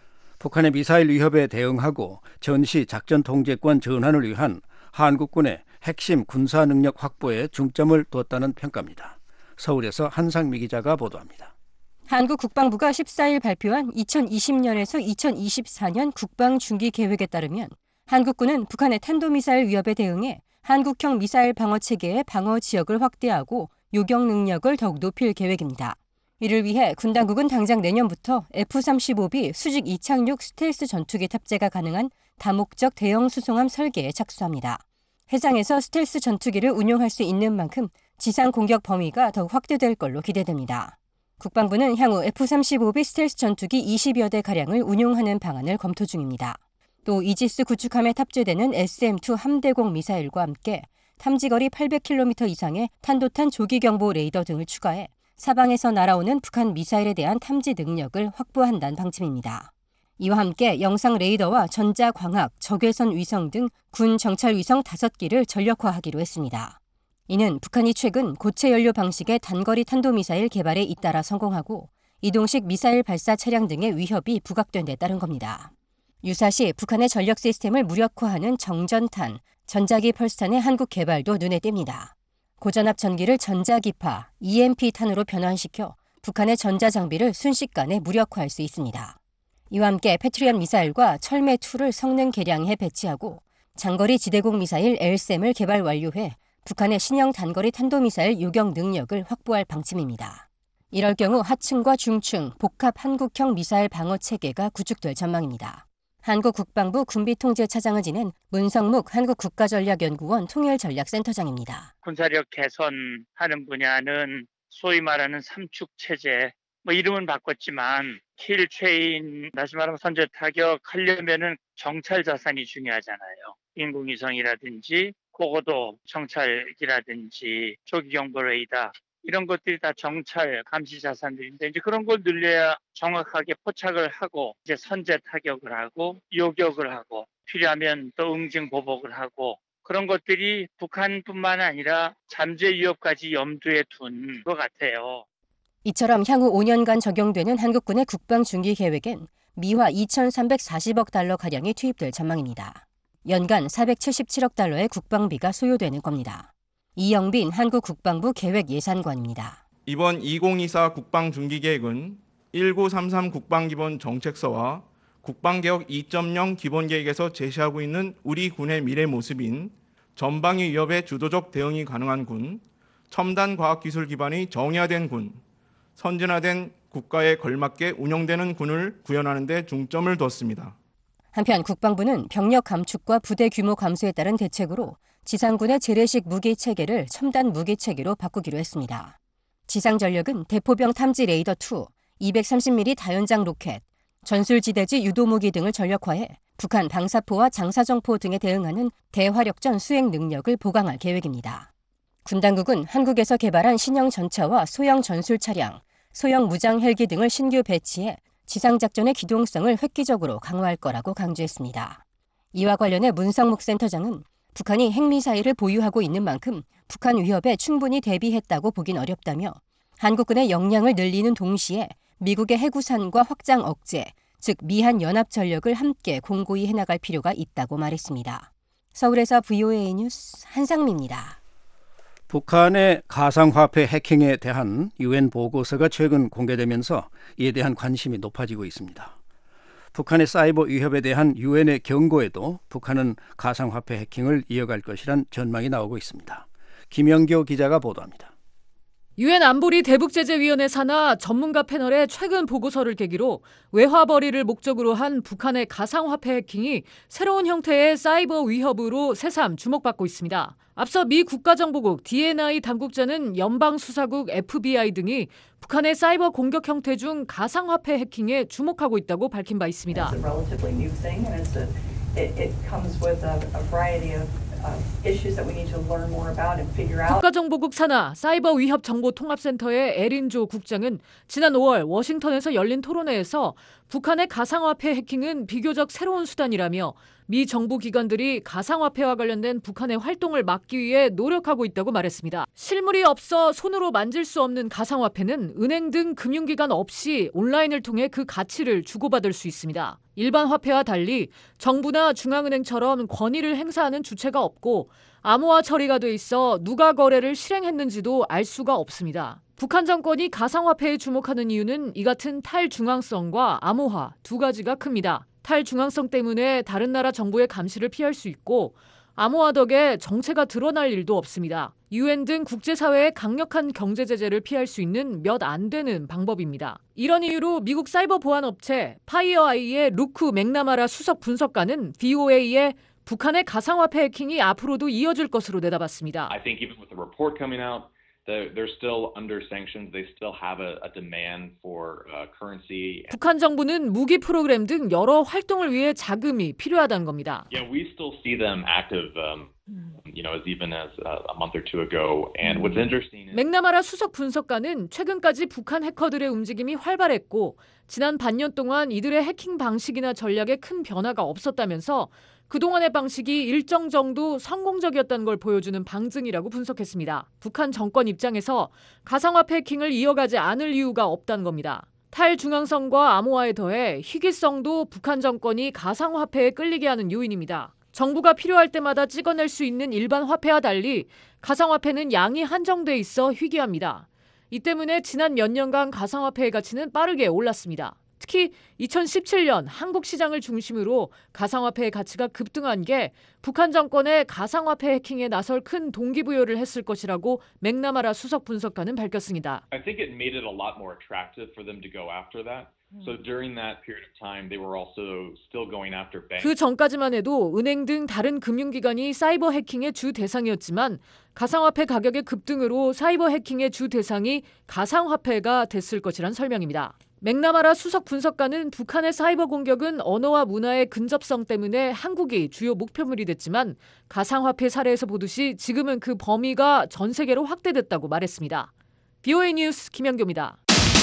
북한의 미사일 위협에 대응하고 전시 작전 통제권 전환을 위한 한국군의 핵심 군사 능력 확보에 중점을 뒀다는 평가입니다. 서울에서 한상미 기자가 보도합니다. 한국 국방부가 14일 발표한 2020년에서 2024년 국방 중기 계획에 따르면 한국군은 북한의 탄도미사일 위협에 대응해 한국형 미사일 방어 체계의 방어 지역을 확대하고 요격 능력을 더욱 높일 계획입니다. 이를 위해 군 당국은 당장 내년부터 F-35B 수직 이착륙 스텔스 전투기 탑재가 가능한 다목적 대형 수송함 설계에 착수합니다. 해상에서 스텔스 전투기를 운용할 수 있는 만큼 지상 공격 범위가 더욱 확대될 걸로 기대됩니다. 국방부는 향후 F-35B 스텔스 전투기 20여 대가량을 운용하는 방안을 검토 중입니다. 또 이지스 구축함에 탑재되는 SM-2 함대공 미사일과 함께 탐지거리 800km 이상의 탄도탄 조기경보 레이더 등을 추가해 사방에서 날아오는 북한 미사일에 대한 탐지 능력을 확보한다는 방침입니다. 이와 함께 영상 레이더와 전자광학, 적외선 위성 등 군 정찰 위성 5기를 전력화하기로 했습니다. 이는 북한이 최근 고체 연료 방식의 단거리 탄도미사일 개발에 잇따라 성공하고 이동식 미사일 발사 차량 등의 위협이 부각된 데 따른 겁니다. 유사시 북한의 전력 시스템을 무력화하는 정전탄, 전자기 펄스탄의 한국 개발도 눈에 띕니다. 고전압 전기를 전자기파, EMP탄으로 변환시켜 북한의 전자장비를 순식간에 무력화할 수 있습니다. 이와 함께 패트리엇 미사일과 철매2를 성능 개량해 배치하고 장거리 지대공 미사일 LSAM을 개발 완료해 북한의 신형 단거리 탄도미사일 요격 능력을 확보할 방침입니다. 이럴 경우 하층과 중층, 복합 한국형 미사일 방어 체계가 구축될 전망입니다. 한국 국방부 군비통제차장을 지낸 문성묵 한국국가전략연구원 통일전략센터장입니다. 군사력 개선하는 분야는 소위 말하는 삼축체제, 이름은 바꿨지만 킬체인, 다시 말하면 선제 타격하려면은 정찰 자산이 중요하잖아요. 인공위성이라든지 고고도 정찰기라든지 조기경보 레이더 이런 것들이 다 정찰 감시 자산들인데 이제 그런 걸 늘려야 정확하게 포착을 하고 이제 선제 타격을 하고 요격을 하고 필요하면 또 응징 보복을 하고 그런 것들이 북한뿐만 아니라 잠재 위협까지 염두에 둔 것 같아요. 이처럼 향후 5년간 적용되는 한국군의 국방 중기 계획엔 미화 2,340억 달러가량이 투입될 전망입니다. 연간 477억 달러의 국방비가 소요되는 겁니다. 이영빈 한국국방부 계획예산관입니다. 이번 2024 국방중기계획은 1933 국방기본정책서와 국방개혁 2.0 기본계획에서 제시하고 있는 우리 군의 미래 모습인 전방위 위협에 주도적 대응이 가능한 군, 첨단 과학기술 기반이 정예화된 군, 선진화된 국가에 걸맞게 운영되는 군을 구현하는 데 중점을 뒀습니다. 한편 국방부는 병력 감축과 부대 규모 감소에 따른 대책으로 지상군의 재래식 무기 체계를 첨단 무기 체계로 바꾸기로 했습니다. 지상전력은 대포병 탐지 레이더 2, 230mm 다연장 로켓, 전술지대지 유도무기 등을 전력화해 북한 방사포와 장사정포 등에 대응하는 대화력전 수행 능력을 보강할 계획입니다. 군 당국은 한국에서 개발한 신형 전차와 소형 전술 차량, 소형 무장 헬기 등을 신규 배치해 지상작전의 기동성을 획기적으로 강화할 거라고 강조했습니다. 이와 관련해 문성묵 센터장은 북한이 핵미사일을 보유하고 있는 만큼 북한 위협에 충분히 대비했다고 보긴 어렵다며 한국군의 역량을 늘리는 동시에 미국의 해구산과 확장 억제, 즉 미한 연합 전력을 함께 공고히 해나갈 필요가 있다고 말했습니다. 서울에서 VOA 뉴스 한상미입니다. 북한의 가상화폐 해킹에 대한 UN 보고서가 최근 공개되면서 이에 대한 관심이 높아지고 있습니다. 북한의 사이버 위협에 대한 UN의 경고에도 북한은 가상화폐 해킹을 이어갈 것이란 전망이 나오고 있습니다. 김영교 기자가 보도합니다. 유엔 안보리 대북제재위원회 산하 전문가 패널의 최근 보고서를 계기로 외화벌이를 목적으로 한 북한의 가상화폐 해킹이 새로운 형태의 사이버 위협으로 새삼 주목받고 있습니다. 앞서 미 국가정보국 DNI 당국자는 연방수사국 FBI 등이 북한의 사이버 공격 형태 중 가상화폐 해킹에 주목하고 있다고 밝힌 바 있습니다. It comes with a variety of issues that we need to learn more about and figure out. 국가정보국 산하 사이버 위협 정보 통합센터의 에린조 국장은 지난 5월 워싱턴에서 열린 토론회에서 북한의 가상화폐 해킹은 비교적 새로운 수단이라며 미 정부 기관들이 가상화폐와 관련된 북한의 활동을 막기 위해 노력하고 있다고 말했습니다. 실물이 없어 손으로 만질 수 없는 가상화폐는 은행 등 금융기관 없이 온라인을 통해 그 가치를 주고받을 수 있습니다. 일반 화폐와 달리 정부나 중앙은행처럼 권위를 행사하는 주체가 없고 암호화 처리가 돼 있어 누가 거래를 실행했는지도 알 수가 없습니다. 북한 정권이 가상화폐에 주목하는 이유는 이 같은 탈중앙성과 암호화 두 가지가 큽니다. 탈중앙성 때문에 다른 나라 정부의 감시를 피할 수 있고 암호화 덕에 정체가 드러날 일도 없습니다. UN 등 국제사회의 강력한 경제 제재를 피할 수 있는 몇 안 되는 방법입니다. 이런 이유로 미국 사이버 보안 업체 파이어아이의 루크 맥나마라 수석 분석가는 VOA에 북한의 가상화폐 해킹이 앞으로도 이어질 것으로 내다봤습니다. I think even with the report coming out, they're still under sanctions. They still have a demand for currency. 북한 정부는 무기 프로그램 등 여러 활동을 위해 자금이 필요하다는 겁니다. Yeah, we still see them active, as even as a month or two ago. And what's interesting is 맥나마라 수석 분석가는 최근까지 북한 해커들의 움직임이 활발했고 지난 반년 동안 이들의 해킹 방식이나 전략에 큰 변화가 없었다면서 그동안의 방식이 일정 정도 성공적이었다는 걸 보여주는 방증이라고 분석했습니다. 북한 정권 입장에서 가상화폐 해킹을 이어가지 않을 이유가 없다는 겁니다. 탈중앙성과 암호화에 더해 희귀성도 북한 정권이 가상화폐에 끌리게 하는 요인입니다. 정부가 필요할 때마다 찍어낼 수 있는 일반 화폐와 달리 가상화폐는 양이 한정돼 있어 희귀합니다. 이 때문에 지난 몇 년간 가상화폐의 가치는 빠르게 올랐습니다. 특히 2017년 한국 시장을 중심으로 가상화폐의 가치가 급등한 게 북한 정권의 가상화폐 해킹에 나설 큰 동기부여를 했을 것이라고 맥나마라 수석 분석가는 밝혔습니다. I think it made it a lot more attractive for them to go after that. So during that period of time, they were also still going after banks. 그 전까지만 해도 은행 등 다른 금융기관이 사이버 해킹의 주 대상이었지만 가상화폐 가격의 급등으로 사이버 해킹의 주 대상이 가상화폐가 됐을 것이란 설명입니다. 맥나마라 수석 분석가는 북한의 사이버 공격은 언어와 문화의 근접성 때문에 한국이 주요 목표물이 됐지만 가상화폐 사례에서 보듯이 지금은 그 범위가 전 세계로 확대됐다고 말했습니다. VOA 뉴스 김연교입니다.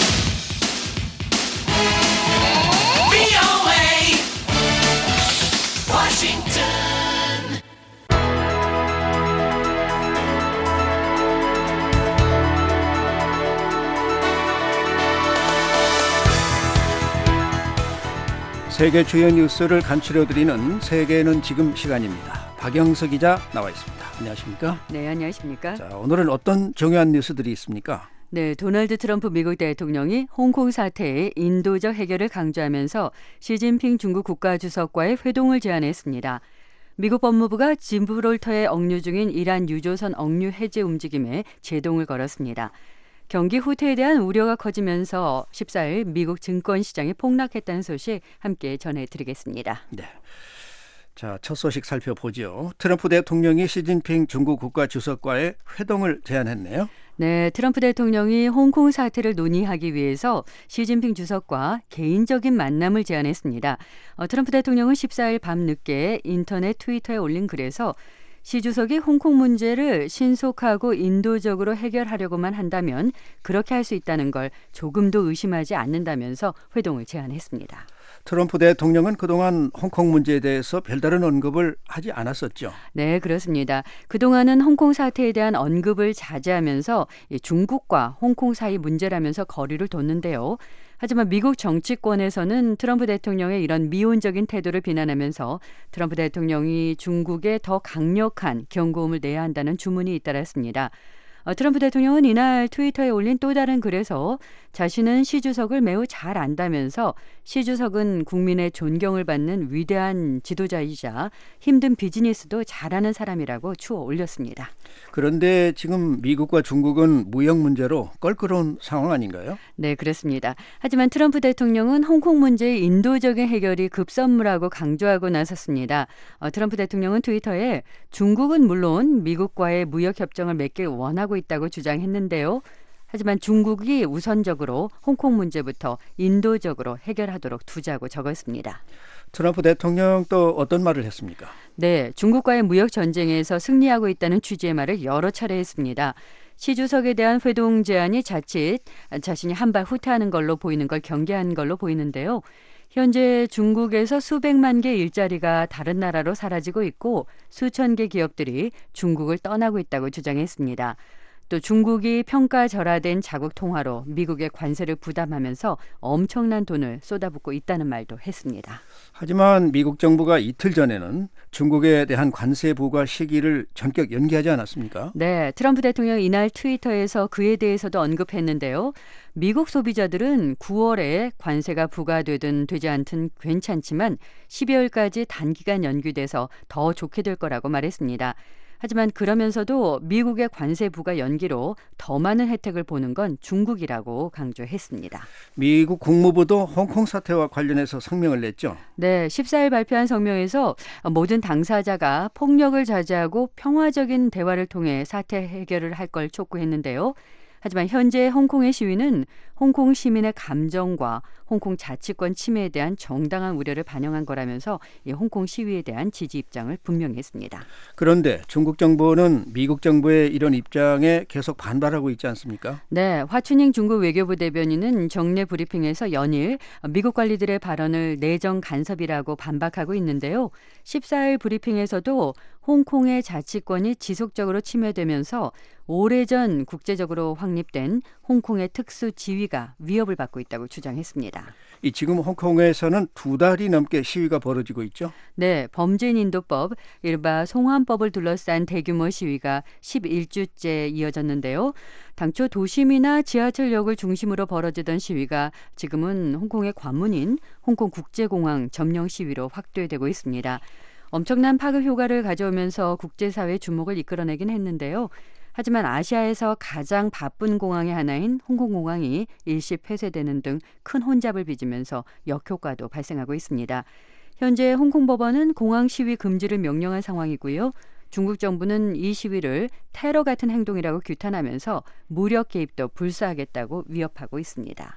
세계 주요 뉴스를 간추려드리는 세계는 지금 시간입니다. 박영석 기자 나와 있습니다. 안녕하십니까? 네, 안녕하십니까? 자, 오늘은 어떤 중요한 뉴스들이 있습니까? 네, 도널드 트럼프 미국 대통령이 홍콩 사태의 인도적 해결을 강조하면서 시진핑 중국 국가주석과의 회동을 제안했습니다. 미국 법무부가 지브롤터에 억류 중인 이란 유조선 억류 해제 움직임에 제동을 걸었습니다. 경기 후퇴에 대한 우려가 커지면서 14일 미국 증권시장이 폭락했다는 소식 함께 전해드리겠습니다. 네. 자, 첫 소식 살펴보죠. 트럼프 대통령이 시진핑 중국 국가주석과의 회동을 제안했네요. 네, 트럼프 대통령이 홍콩 사태를 논의하기 위해서 시진핑 주석과 개인적인 만남을 제안했습니다. 트럼프 대통령은 14일 밤늦게 인터넷 트위터에 올린 글에서 시 주석이 홍콩 문제를 신속하고 인도적으로 해결하려고만 한다면 그렇게 할 수 있다는 걸 조금도 의심하지 않는다면서 회동을 제안했습니다. 트럼프 대통령은 그동안 홍콩 문제에 대해서 별다른 언급을 하지 않았었죠. 네, 그렇습니다. 그동안은 홍콩 사태에 대한 언급을 자제하면서 중국과 홍콩 사이 문제라면서 거리를 뒀는데요. 하지만 미국 정치권에서는 트럼프 대통령의 이런 미온적인 태도를 비난하면서 트럼프 대통령이 중국에 더 강력한 경고음을 내야 한다는 주문이 잇따랐습니다. 트럼프 대통령은 이날 트위터에 올린 또 다른 글에서 자신은 시 주석을 매우 잘 안다면서 시 주석은 국민의 존경을 받는 위대한 지도자이자 힘든 비즈니스도 잘하는 사람이라고 추어 올렸습니다. 그런데 지금 미국과 중국은 무역 문제로 껄끄러운 상황 아닌가요? 네, 그렇습니다. 하지만 트럼프 대통령은 홍콩 문제의 인도적인 해결이 급선무라고 강조하고 나섰습니다. 트럼프 대통령은 트위터에 중국은 물론 미국과의 무역 협정을 맺길 원하고 있다고 주장했는데요. 하지만 중국이 우선적으로 홍콩 문제부터 인도적으로 해결하도록 두자고 적었습니다. 트럼프 대통령 또 어떤 말을 했습니까? 네, 중국과의 무역 전쟁에서 승리하고 있다는 취지의 말을 여러 차례 했습니다. 시 주석에 대한 회동 제안이 자칫 자신이 한 발 후퇴하는 걸로 보이는 걸 경계한 걸로 보이는데요. 현재 중국에서 수백만 개 일자리가 다른 나라로 사라지고 있고 수천 개 기업들이 중국을 떠나고 있다고 주장했습니다. 또 중국이 평가절하된 자국 통화로 미국의 관세를 부담하면서 엄청난 돈을 쏟아붓고 있다는 말도 했습니다. 하지만 미국 정부가 이틀 전에는 중국에 대한 관세 부과 시기를 전격 연기하지 않았습니까? 네, 트럼프 대통령이 이날 트위터에서 그에 대해서도 언급했는데요. 미국 소비자들은 9월에 관세가 부과되든 되지 않든 괜찮지만 12월까지 단기간 연기돼서 더 좋게 될 거라고 말했습니다. 하지만 그러면서도 미국의 관세 부과 연기로 더 많은 혜택을 보는 건 중국이라고 강조했습니다. 미국 국무부도 홍콩 사태와 관련해서 성명을 냈죠. 네, 14일 발표한 성명에서 모든 당사자가 폭력을 자제하고 평화적인 대화를 통해 사태 해결을 할 걸 촉구했는데요. 하지만 현재 홍콩의 시위는 홍콩 시민의 감정과 홍콩 자치권 침해에 대한 정당한 우려를 반영한 거라면서 이 홍콩 시위에 대한 지지 입장을 분명히 했습니다. 그런데 중국 정부는 미국 정부의 이런 입장에 계속 반발하고 있지 않습니까? 네, 화춘잉 중국 외교부 대변인은 정례 브리핑에서 연일 미국 관리들의 발언을 내정 간섭이라고 반박하고 있는데요. 14일 브리핑에서도 홍콩의 자치권이 지속적으로 침해되면서 오래전 국제적으로 확립된 홍콩의 특수 지위가 위협을 받고 있다고 주장했습니다. 지금 홍콩에서는 2달이 넘게 시위가 벌어지고 있죠? 네, 범죄인도법, 이른바 송환법을 둘러싼 대규모 시위가 11주째 이어졌는데요. 당초 도심이나 지하철역을 중심으로 벌어지던 시위가 지금은 홍콩의 관문인 홍콩국제공항 점령 시위로 확대되고 있습니다. 엄청난 파급 효과를 가져오면서 국제사회 주목을 이끌어내긴 했는데요. 하지만 아시아에서 가장 바쁜 공항의 하나인 홍콩공항이 일시 폐쇄되는 등 큰 혼잡을 빚으면서 역효과도 발생하고 있습니다. 현재 홍콩 법원은 공항 시위 금지를 명령한 상황이고요. 중국 정부는 이 시위를 테러 같은 행동이라고 규탄하면서 무력 개입도 불사하겠다고 위협하고 있습니다.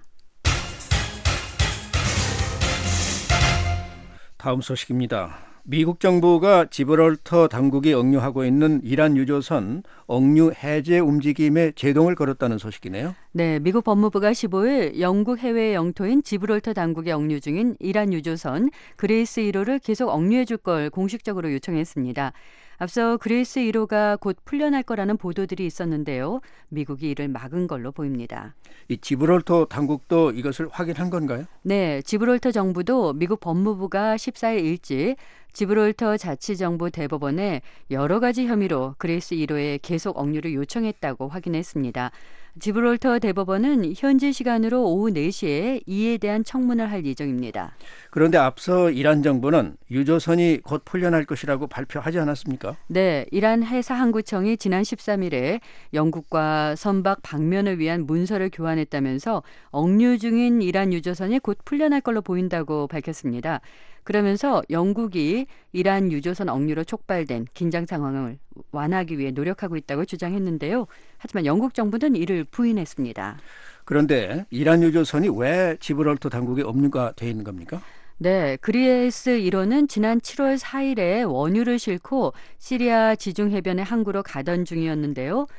다음 소식입니다. 미국 정부가 지브랄터 당국이 억류하고 있는 이란 유조선 억류 해제 움직임에 제동을 걸었다는 소식이네요. 네, 미국 법무부가 15일 영국 해외 영토인 지브랄터 당국에 억류 중인 이란 유조선 그레이스 1호를 계속 억류해 줄 걸 공식적으로 요청했습니다. 앞서 그레이스 1호가 곧 풀려날 거라는 보도들이 있었는데요. 미국이 이를 막은 걸로 보입니다. 이 지브랄터 당국도 이것을 확인한 건가요? 네, 지브랄터 정부도 미국 법무부가 14일 일찍 지브랄터 자치정부 대법원에 여러 가지 혐의로 그레이스 1호의 계속 억류를 요청했다고 확인했습니다. 지브랄터 대법원은 현지 시간으로 오후 4시에 이에 대한 청문을 할 예정입니다. 그런데 앞서 이란 정부는 유조선이 곧 풀려날 것이라고 발표하지 않았습니까? 네, 이란 해사항구청이 지난 13일에 영국과 선박 방면을 위한 문서를 교환했다면서 억류 중인 이란 유조선이 곧 풀려날 걸로 보인다고 밝혔습니다. 그러면서 영국이 이란 유조선 억류로 촉발된 긴장 상황을 완화하기 위해 노력하고 있다고 주장했는데요. 하지만 영국 정부는 이를 부인했습니다. 그런데 이란 유조선이 왜 지브랄터 당국에 억류가 돼 있는 겁니까? 네, 그레이스 1호는 지난 7월 4일에 원유를 싣고 시리아 지중 해변의 항구로 가던 중이었는데요.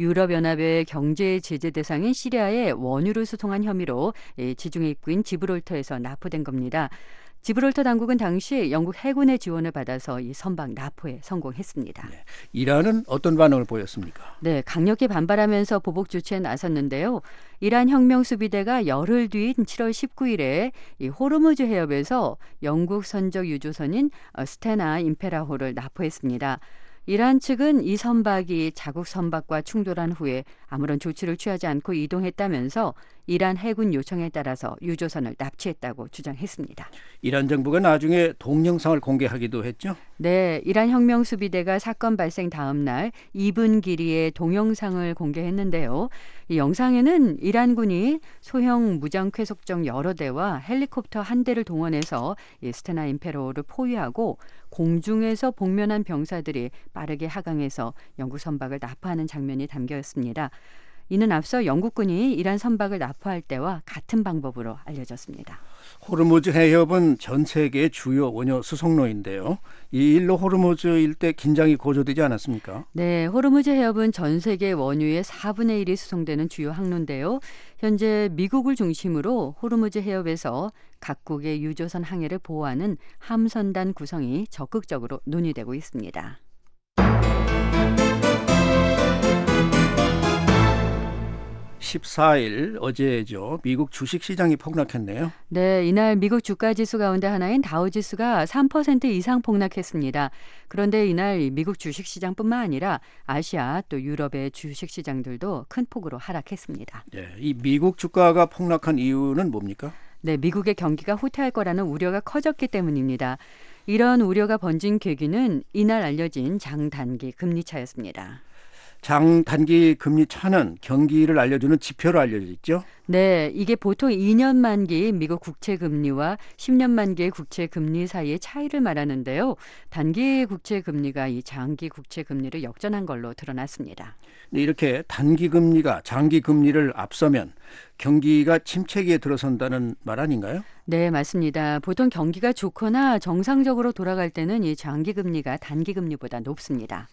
유럽연합의 경제 제재 대상인 시리아에 원유를 수송한 혐의로 지중해 입구인 지브랄터에서 납포된 겁니다. 지브랄터 당국은 당시 영국 해군의 지원을 받아서 이 선박 납포에 성공했습니다. 네, 이란은 어떤 반응을 보였습니까? 네, 강력히 반발하면서 보복 조치에 나섰는데요. 이란 혁명수비대가 열흘 뒤인 7월 19일에 이 호르무즈 해협에서 영국 선적 유조선인 스테나 임페라호를 납포했습니다. 이란 측은 이 선박이 자국 선박과 충돌한 후에 아무런 조치를 취하지 않고 이동했다면서 이란 해군 요청에 따라서 유조선을 납치했다고 주장했습니다. 이란 정부가 나중에 동영상을 공개하기도 했죠? 네, 이란 혁명수비대가 사건 발생 다음 날 2분 길이의 동영상을 공개했는데요. 이 영상에는 이란군이 소형 무장쾌속정 여러 대와 헬리콥터 한 대를 동원해서 이 스테나 임페로를 포위하고 공중에서 복면한 병사들이 빠르게 하강해서 영국 선박을 납포하는 장면이 담겨 있습니다. 이는 앞서 영국군이 이란 선박을 납포할 때와 같은 방법으로 알려졌습니다. 호르무즈 해협은 전 세계의 주요 원유 수송로인데요. 이 일로 호르무즈 일대 긴장이 고조되지 않았습니까? 네, 호르무즈 해협은 전 세계 원유의 4분의 1이 수송되는 주요 항로인데요. 현재 미국을 중심으로 호르무즈 해협에서 각국의 유조선 항해를 보호하는 함선단 구성이 적극적으로 논의되고 있습니다. (14일) 어제죠. 미국 주식시장이 폭락했네요. 네, 이날 미국 주가지수 가운데 하나인 다우지수가 3% 이상 폭락했습니다. 그런데 이날 미국 주식시장뿐만 아니라 아시아 또 유럽의 주식시장들도 큰 폭으로 하락했습니다. 네, 이 미국 주가가 폭락한 이유는 뭡니까? 네, 미국의 경기가 후퇴할 거라는 우려가 커졌기 때문입니다. 이런 우려가 번진 계기는 이날 알려진 장단기 금리차였습니다. 장단기 금리 차는 경기를 알려주는 지표로 알려져 있죠? 네, 이게 보통 2년 만기 미국 국채 금리와 10년 만기의 국채 금리 사이의 차이를 말하는데요. 단기 국채 금리가 이 장기 국채 금리를 역전한 걸로 드러났습니다. 이렇게 단기 금리가 장기 금리를 앞서면 경기가 침체기에 들어선다는 말 아닌가요? 네, 맞습니다. 보통 경기가 좋거나 정상적으로 돌아갈 때는 이 장기 금리가 단기 금리보다 높습니다.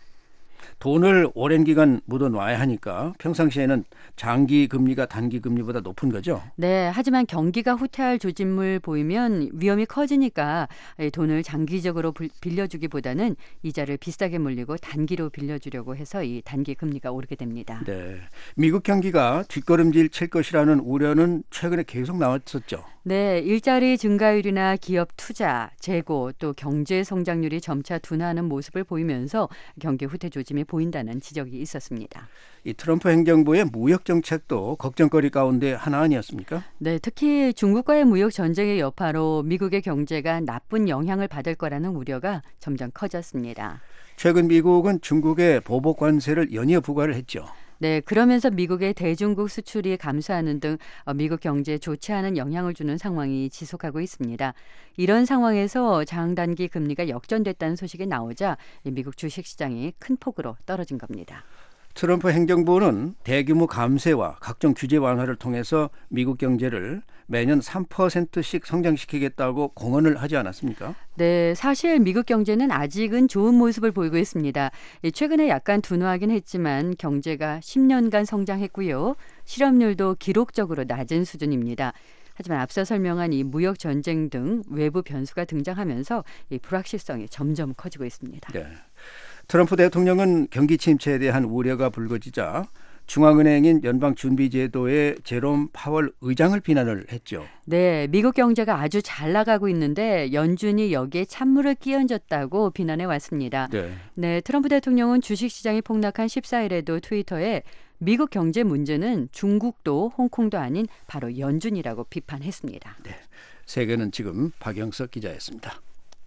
돈을 오랜 기간 묻어놔야 하니까 평상시에는 장기 금리가 단기 금리보다 높은 거죠? 네, 하지만 경기가 후퇴할 조짐을 보이면 위험이 커지니까 돈을 장기적으로 빌려주기보다는 이자를 비싸게 물리고 단기로 빌려주려고 해서 이 단기 금리가 오르게 됩니다. 네, 미국 경기가 뒷걸음질 칠 것이라는 우려는 최근에 계속 나왔었죠. 네, 일자리 증가율이나 기업 투자, 재고 또 경제 성장률이 점차 둔화하는 모습을 보이면서 경기 후퇴 조짐이 보인다는 지적이 있었습니다. 이 트럼프 행정부의 무역 정책도 걱정거리 가운데 하나 아니었습니까? 네, 특히 중국과의 무역 전쟁의 여파로 미국의 경제가 나쁜 영향을 받을 거라는 우려가 점점 커졌습니다. 최근 미국은 중국에 보복 관세를 연이어 부과를 했죠. 네, 그러면서 미국의 대중국 수출이 감소하는 등 미국 경제에 좋지 않은 영향을 주는 상황이 지속하고 있습니다. 이런 상황에서 장단기 금리가 역전됐다는 소식이 나오자 미국 주식시장이 큰 폭으로 떨어진 겁니다. 트럼프 행정부는 대규모 감세와 각종 규제 완화를 통해서 미국 경제를 매년 3%씩 성장시키겠다고 공언을 하지 않았습니까? 네, 사실 미국 경제는 아직은 좋은 모습을 보이고 있습니다. 최근에 약간 둔화하긴 했지만 경제가 10년간 성장했고요. 실업률도 기록적으로 낮은 수준입니다. 하지만 앞서 설명한 이 무역 전쟁 등 외부 변수가 등장하면서 이 불확실성이 점점 커지고 있습니다. 네. 트럼프 대통령은 경기 침체에 대한 우려가 불거지자 중앙은행인 연방준비제도의 제롬 파월 의장을 비난을 했죠. 네, 미국 경제가 아주 잘 나가고 있는데 연준이 여기에 찬물을 끼얹었다고 비난해 왔습니다. 네, 트럼프 대통령은 주식시장이 폭락한 14일에도 트위터에 미국 경제 문제는 중국도 홍콩도 아닌 바로 연준이라고 비판했습니다. 네, 세계는 지금 박영석 기자였습니다.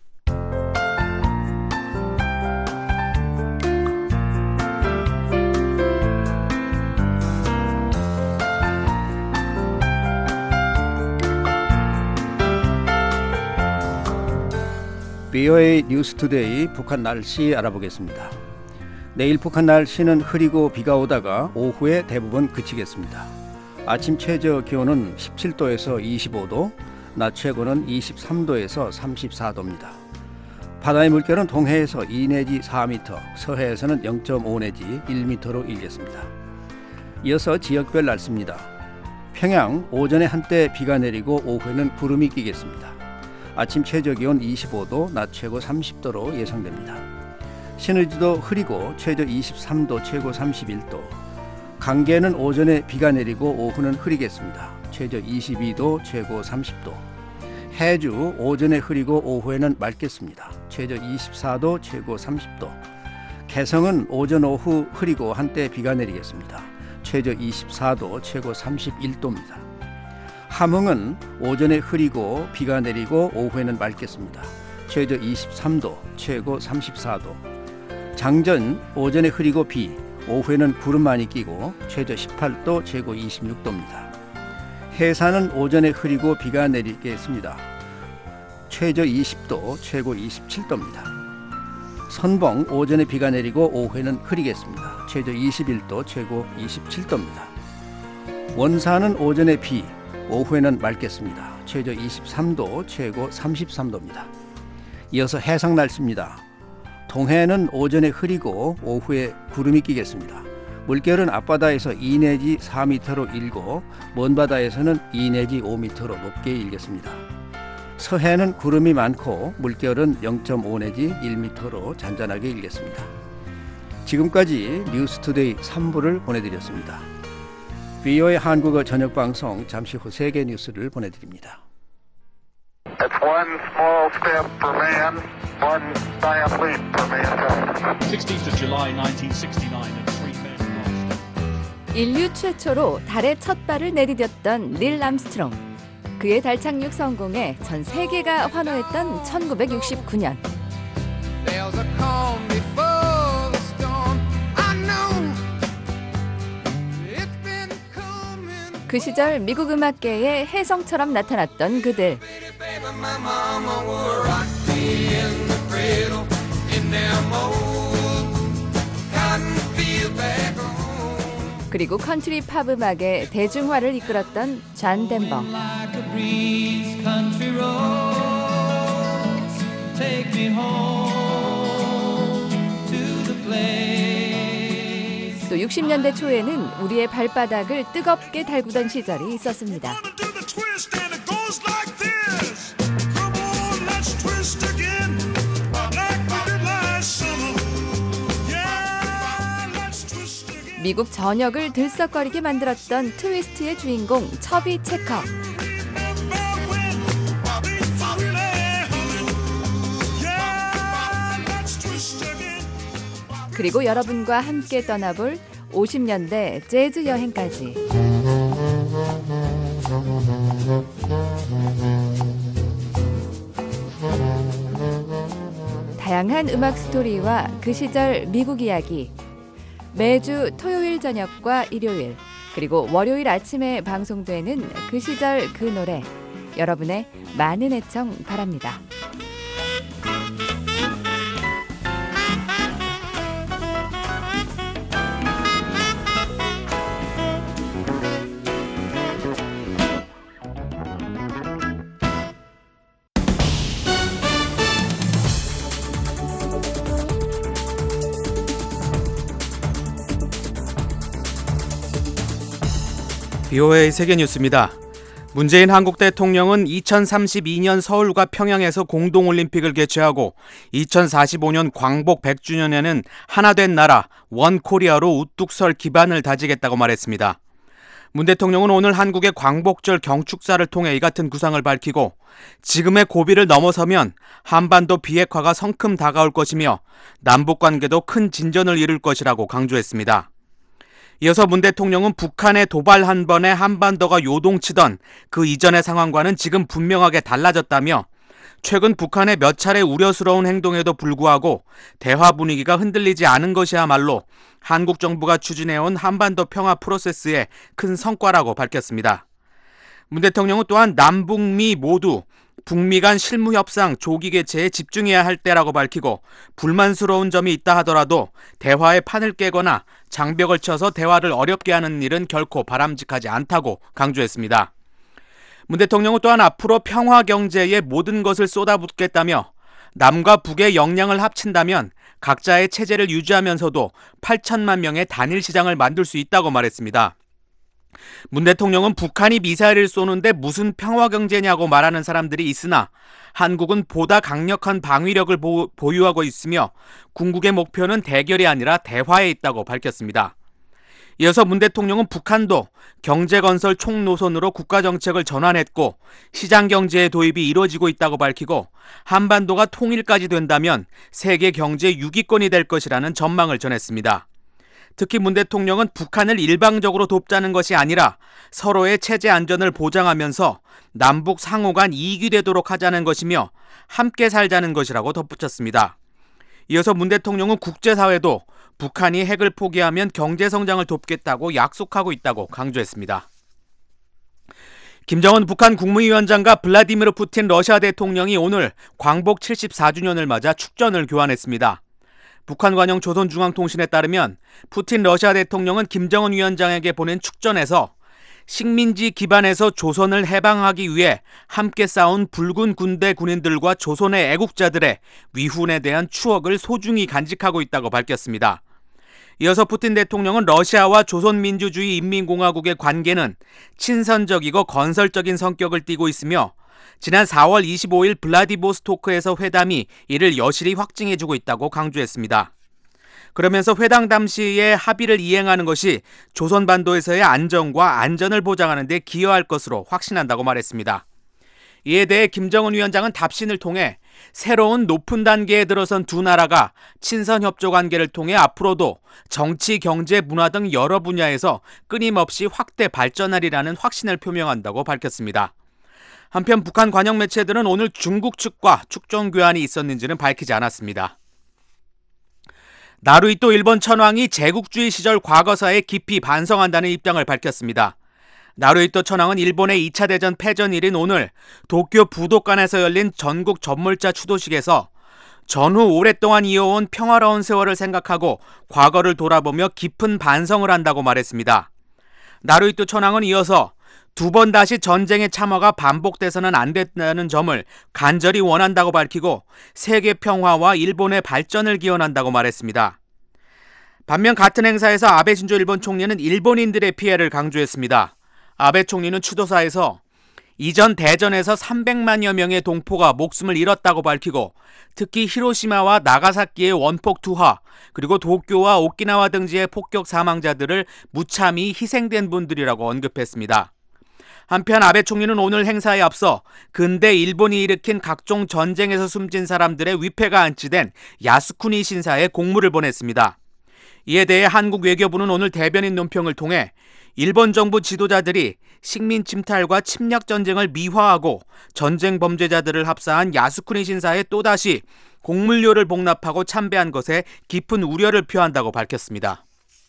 VOA 뉴스투데이 북한 날씨 알아보겠습니다. 내일 북한 날씨는 흐리고 비가 오다가 오후에 대부분 그치겠습니다. 아침 최저 기온은 17도에서 25도, 낮 최고는 23도에서 34도입니다. 바다의 물결은 동해에서 2 내지 4m, 서해에서는 0.5 내지 1m로 일겠습니다. 이어서 지역별 날씨입니다. 평양 오전에 한때 비가 내리고 오후에는 구름이 끼겠습니다. 아침 최저 기온 25도, 낮 최고 30도로 예상됩니다. 신의주도 흐리고 최저 23도, 최고 31도. 강계는 오전에 비가 내리고 오후는 흐리겠습니다. 최저 22도, 최고 30도. 해주 오전에 흐리고 오후에는 맑겠습니다. 최저 24도, 최고 30도. 개성은 오전 오후 흐리고 한때 비가 내리겠습니다. 최저 24도, 최고 31도입니다. 함흥은 오전에 흐리고 비가 내리고 오후에는 맑겠습니다. 최저 23도, 최고 34도. 장전 오전에 흐리고 비, 오후에는 구름 많이 끼고 최저 18도, 최고 26도입니다. 해산은 오전에 흐리고 비가 내리겠습니다. 최저 20도, 최고 27도입니다. 선봉 오전에 비가 내리고 오후에는 흐리겠습니다. 최저 21도, 최고 27도입니다. 원산은 오전에 비, 오후에는 맑겠습니다. 최저 23도, 최고 33도입니다. 이어서 해상 날씨입니다. 동해는 오전에 흐리고 오후에 구름이 끼겠습니다. 물결은 앞바다에서 2 내지 4m로 일고 먼 바다에서는 2 내지 5m로 높게 일겠습니다. 서해는 구름이 많고 물결은 0.5 내지 1m로 잔잔하게 일겠습니다. 지금까지 뉴스투데이 3부를 보내드렸습니다. VOA 한국어 저녁방송 잠시 후 세계 뉴스를 보내드립니다. It's one small step for man, one giant leap for mankind. 16th of July 1969 and three men lost. 인류 최초로 달에 첫 발을 내디뎠던 닐 암스트롱. 그의 달 착륙 성공에 전 세계가 환호했던 1969년. 그 시절 미국 음악계에 혜성처럼 나타났던 그들. 그리고 컨트리 팝 음악의 대중화를 이끌었던 존 덴버. 또 60년대 초에는 우리의 발바닥을 뜨겁게 달구던 시절이 있었습니다. 미국 전역을 들썩거리게 만들었던 트위스트의 주인공 처비 체커. 그리고 여러분과 함께 떠나볼 50년대 재즈 여행까지. 다양한 음악 스토리와 그 시절 미국 이야기. 매주 토요일 저녁과 일요일, 그리고 월요일 아침에 방송되는 그 시절 그 노래. 여러분의 많은 애청 바랍니다. VOA 세계뉴스입니다. 문재인 한국 대통령은 2032년 서울과 평양에서 공동올림픽을 개최하고 2045년 광복 100주년에는 하나된 나라 원 코리아로 우뚝 설 기반을 다지겠다고 말했습니다. 문 대통령은 오늘 한국의 광복절 경축사를 통해 이 같은 구상을 밝히고 지금의 고비를 넘어서면 한반도 비핵화가 성큼 다가올 것이며 남북관계도 큰 진전을 이룰 것이라고 강조했습니다. 이어서 문 대통령은 북한의 도발 한 번에 한반도가 요동치던 그 이전의 상황과는 지금 분명하게 달라졌다며 최근 북한의 몇 차례 우려스러운 행동에도 불구하고 대화 분위기가 흔들리지 않은 것이야말로 한국 정부가 추진해온 한반도 평화 프로세스의 큰 성과라고 밝혔습니다. 문 대통령은 또한 남북미 모두 북미 간 실무협상 조기 개최에 집중해야 할 때라고 밝히고 불만스러운 점이 있다 하더라도 대화의 판을 깨거나 장벽을 쳐서 대화를 어렵게 하는 일은 결코 바람직하지 않다고 강조했습니다. 문 대통령은 또한 앞으로 평화 경제에 모든 것을 쏟아붓겠다며 남과 북의 역량을 합친다면 각자의 체제를 유지하면서도 8천만 명의 단일 시장을 만들 수 있다고 말했습니다. 문 대통령은 북한이 미사일을 쏘는데 무슨 평화경제냐고 말하는 사람들이 있으나 한국은 보다 강력한 방위력을 보유하고 있으며 궁극의 목표는 대결이 아니라 대화에 있다고 밝혔습니다. 이어서 문 대통령은 북한도 경제건설 총노선으로 국가정책을 전환했고 시장경제의 도입이 이루어지고 있다고 밝히고 한반도가 통일까지 된다면 세계 경제 6위권이 될 것이라는 전망을 전했습니다. 특히 문 대통령은 북한을 일방적으로 돕자는 것이 아니라 서로의 체제 안전을 보장하면서 남북 상호 간 이익이 되도록 하자는 것이며 함께 살자는 것이라고 덧붙였습니다. 이어서 문 대통령은 국제사회도 북한이 핵을 포기하면 경제성장을 돕겠다고 약속하고 있다고 강조했습니다. 김정은 북한 국무위원장과 블라디미르 푸틴 러시아 대통령이 오늘 광복 74주년을 맞아 축전을 교환했습니다. 북한 관영 조선중앙통신에 따르면 푸틴 러시아 대통령은 김정은 위원장에게 보낸 축전에서 식민지 기반에서 조선을 해방하기 위해 함께 싸운 붉은 군대 군인들과 조선의 애국자들의 위훈에 대한 추억을 소중히 간직하고 있다고 밝혔습니다. 이어서 푸틴 대통령은 러시아와 조선민주주의 인민공화국의 관계는 친선적이고 건설적인 성격을 띠고 있으며 지난 4월 25일 블라디보스토크에서 회담이 이를 여실히 확증해주고 있다고 강조했습니다. 그러면서 회담 당시의 합의를 이행하는 것이 조선반도에서의 안정과 안전을 보장하는 데 기여할 것으로 확신한다고 말했습니다. 이에 대해 김정은 위원장은 답신을 통해 새로운 높은 단계에 들어선 두 나라가 친선 협조 관계를 통해 앞으로도 정치, 경제, 문화 등 여러 분야에서 끊임없이 확대 발전하리라는 확신을 표명한다고 밝혔습니다. 한편 북한 관영 매체들은 오늘 중국 측과 축전 교환이 있었는지는 밝히지 않았습니다. 나루히토 일본 천황이 제국주의 시절 과거사에 깊이 반성한다는 입장을 밝혔습니다. 나루히토 천황은 일본의 2차 대전 패전일인 오늘 도쿄 부도칸에서 열린 전국 전몰자 추도식에서 전후 오랫동안 이어온 평화로운 세월을 생각하고 과거를 돌아보며 깊은 반성을 한다고 말했습니다. 나루히토 천황은 이어서 두 번 다시 전쟁의 참화가 반복돼서는 안 된다는 점을 간절히 원한다고 밝히고 세계 평화와 일본의 발전을 기원한다고 말했습니다. 반면 같은 행사에서 아베 신조 일본 총리는 일본인들의 피해를 강조했습니다. 아베 총리는 추도사에서 이전 대전에서 300만여 명의 동포가 목숨을 잃었다고 밝히고 특히 히로시마와 나가사키의 원폭 투하 그리고 도쿄와 오키나와 등지의 폭격 사망자들을 무참히 희생된 분들이라고 언급했습니다. 한편 아베 총리는 오늘 행사에 앞서 근대 일본이 일으킨 각종 전쟁에서 숨진 사람들의 위패가 안치된 야스쿠니 신사에 공물을 보냈습니다. 이에 대해 한국 외교부는 오늘 대변인 논평을 통해 일본 정부 지도자들이 식민 침탈과 침략 전쟁을 미화하고 전쟁 범죄자들을 합사한 야스쿠니 신사에 또다시 공물료를 복납하고 참배한 것에 깊은 우려를 표한다고 밝혔습니다.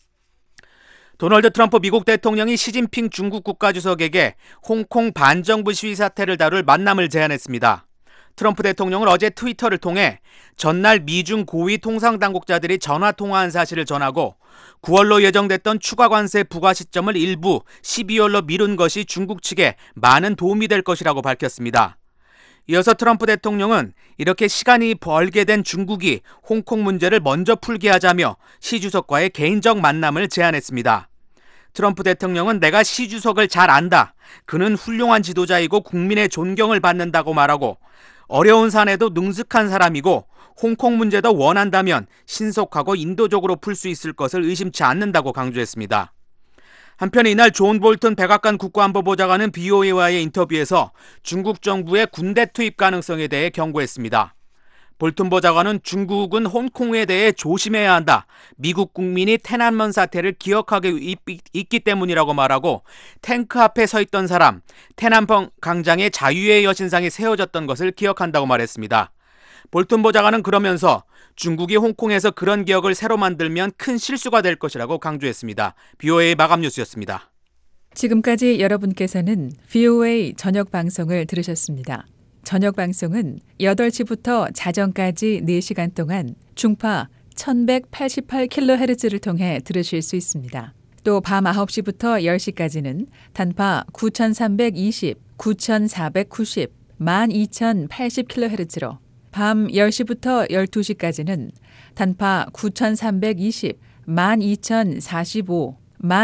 도널드 트럼프 미국 대통령이 시진핑 중국 국가주석에게 홍콩 반정부 시위 사태를 다룰 만남을 제안했습니다. 트럼프 대통령은 어제 트위터를 통해 전날 미중 고위 통상당국자들이 전화통화한 사실을 전하고 9월로 예정됐던 추가 관세 부과 시점을 일부 12월로 미룬 것이 중국 측에 많은 도움이 될 것이라고 밝혔습니다. 이어서 트럼프 대통령은 이렇게 시간이 벌게 된 중국이 홍콩 문제를 먼저 풀게 하자며 시 주석과의 개인적 만남을 제안했습니다. 트럼프 대통령은 내가 시 주석을 잘 안다. 그는 훌륭한 지도자이고 국민의 존경을 받는다고 말하고 어려운 사안에도 능숙한 사람이고 홍콩 문제도 원한다면 신속하고 인도적으로 풀 수 있을 것을 의심치 않는다고 강조했습니다. 한편 이날 존 볼튼 백악관 국가안보보좌관은 BOA와의 인터뷰에서 중국 정부의 군대 투입 가능성에 대해 경고했습니다. 볼튼 보좌관은 중국은 홍콩에 대해 조심해야 한다. 미국 국민이天安문 사태를 기억하고 있기 때문이라고 말하고 탱크 앞에 서 있던 사람,天安문 광장에 자유의 여신상이 세워졌던 것을 기억한다고 말했습니다. 볼튼 보좌관은 그러면서 중국이 홍콩에서 그런 기억을 새로 만들면 큰 실수가 될 것이라고 강조했습니다. BOA 마감 뉴스였습니다. 지금까지 여러분께서는 VOA 저녁 방송을 들으셨습니다. 저녁 방송은 8시부터 자정까지 4시간 동안 중파 1188kHz를 통해 들으실 수 있습니다. 또 밤 9시부터 10시까지는 단파 9320, 9490, 12080kHz로 밤 10시부터 12시까지는 단파 9320, 12045,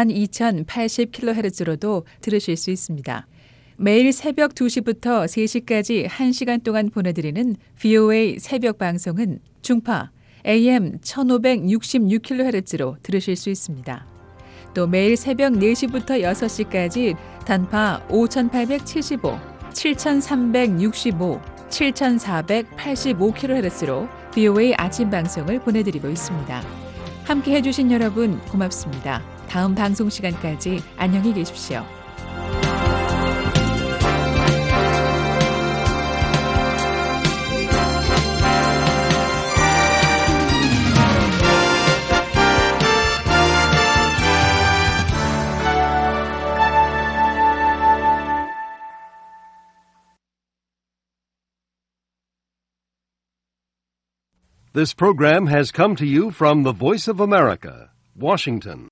12080kHz로도 들으실 수 있습니다. 매일 새벽 2시부터 3시까지 1시간 동안 보내드리는 VOA 새벽 방송은 중파 AM 1566kHz로 들으실 수 있습니다. 또 매일 새벽 4시부터 6시까지 단파 5875, 7365, 7485kHz로 VOA 아침 방송을 보내드리고 있습니다. 함께 해주신 여러분 고맙습니다. 다음 방송 시간까지 안녕히 계십시오. This program has come to you from the Voice of America, Washington.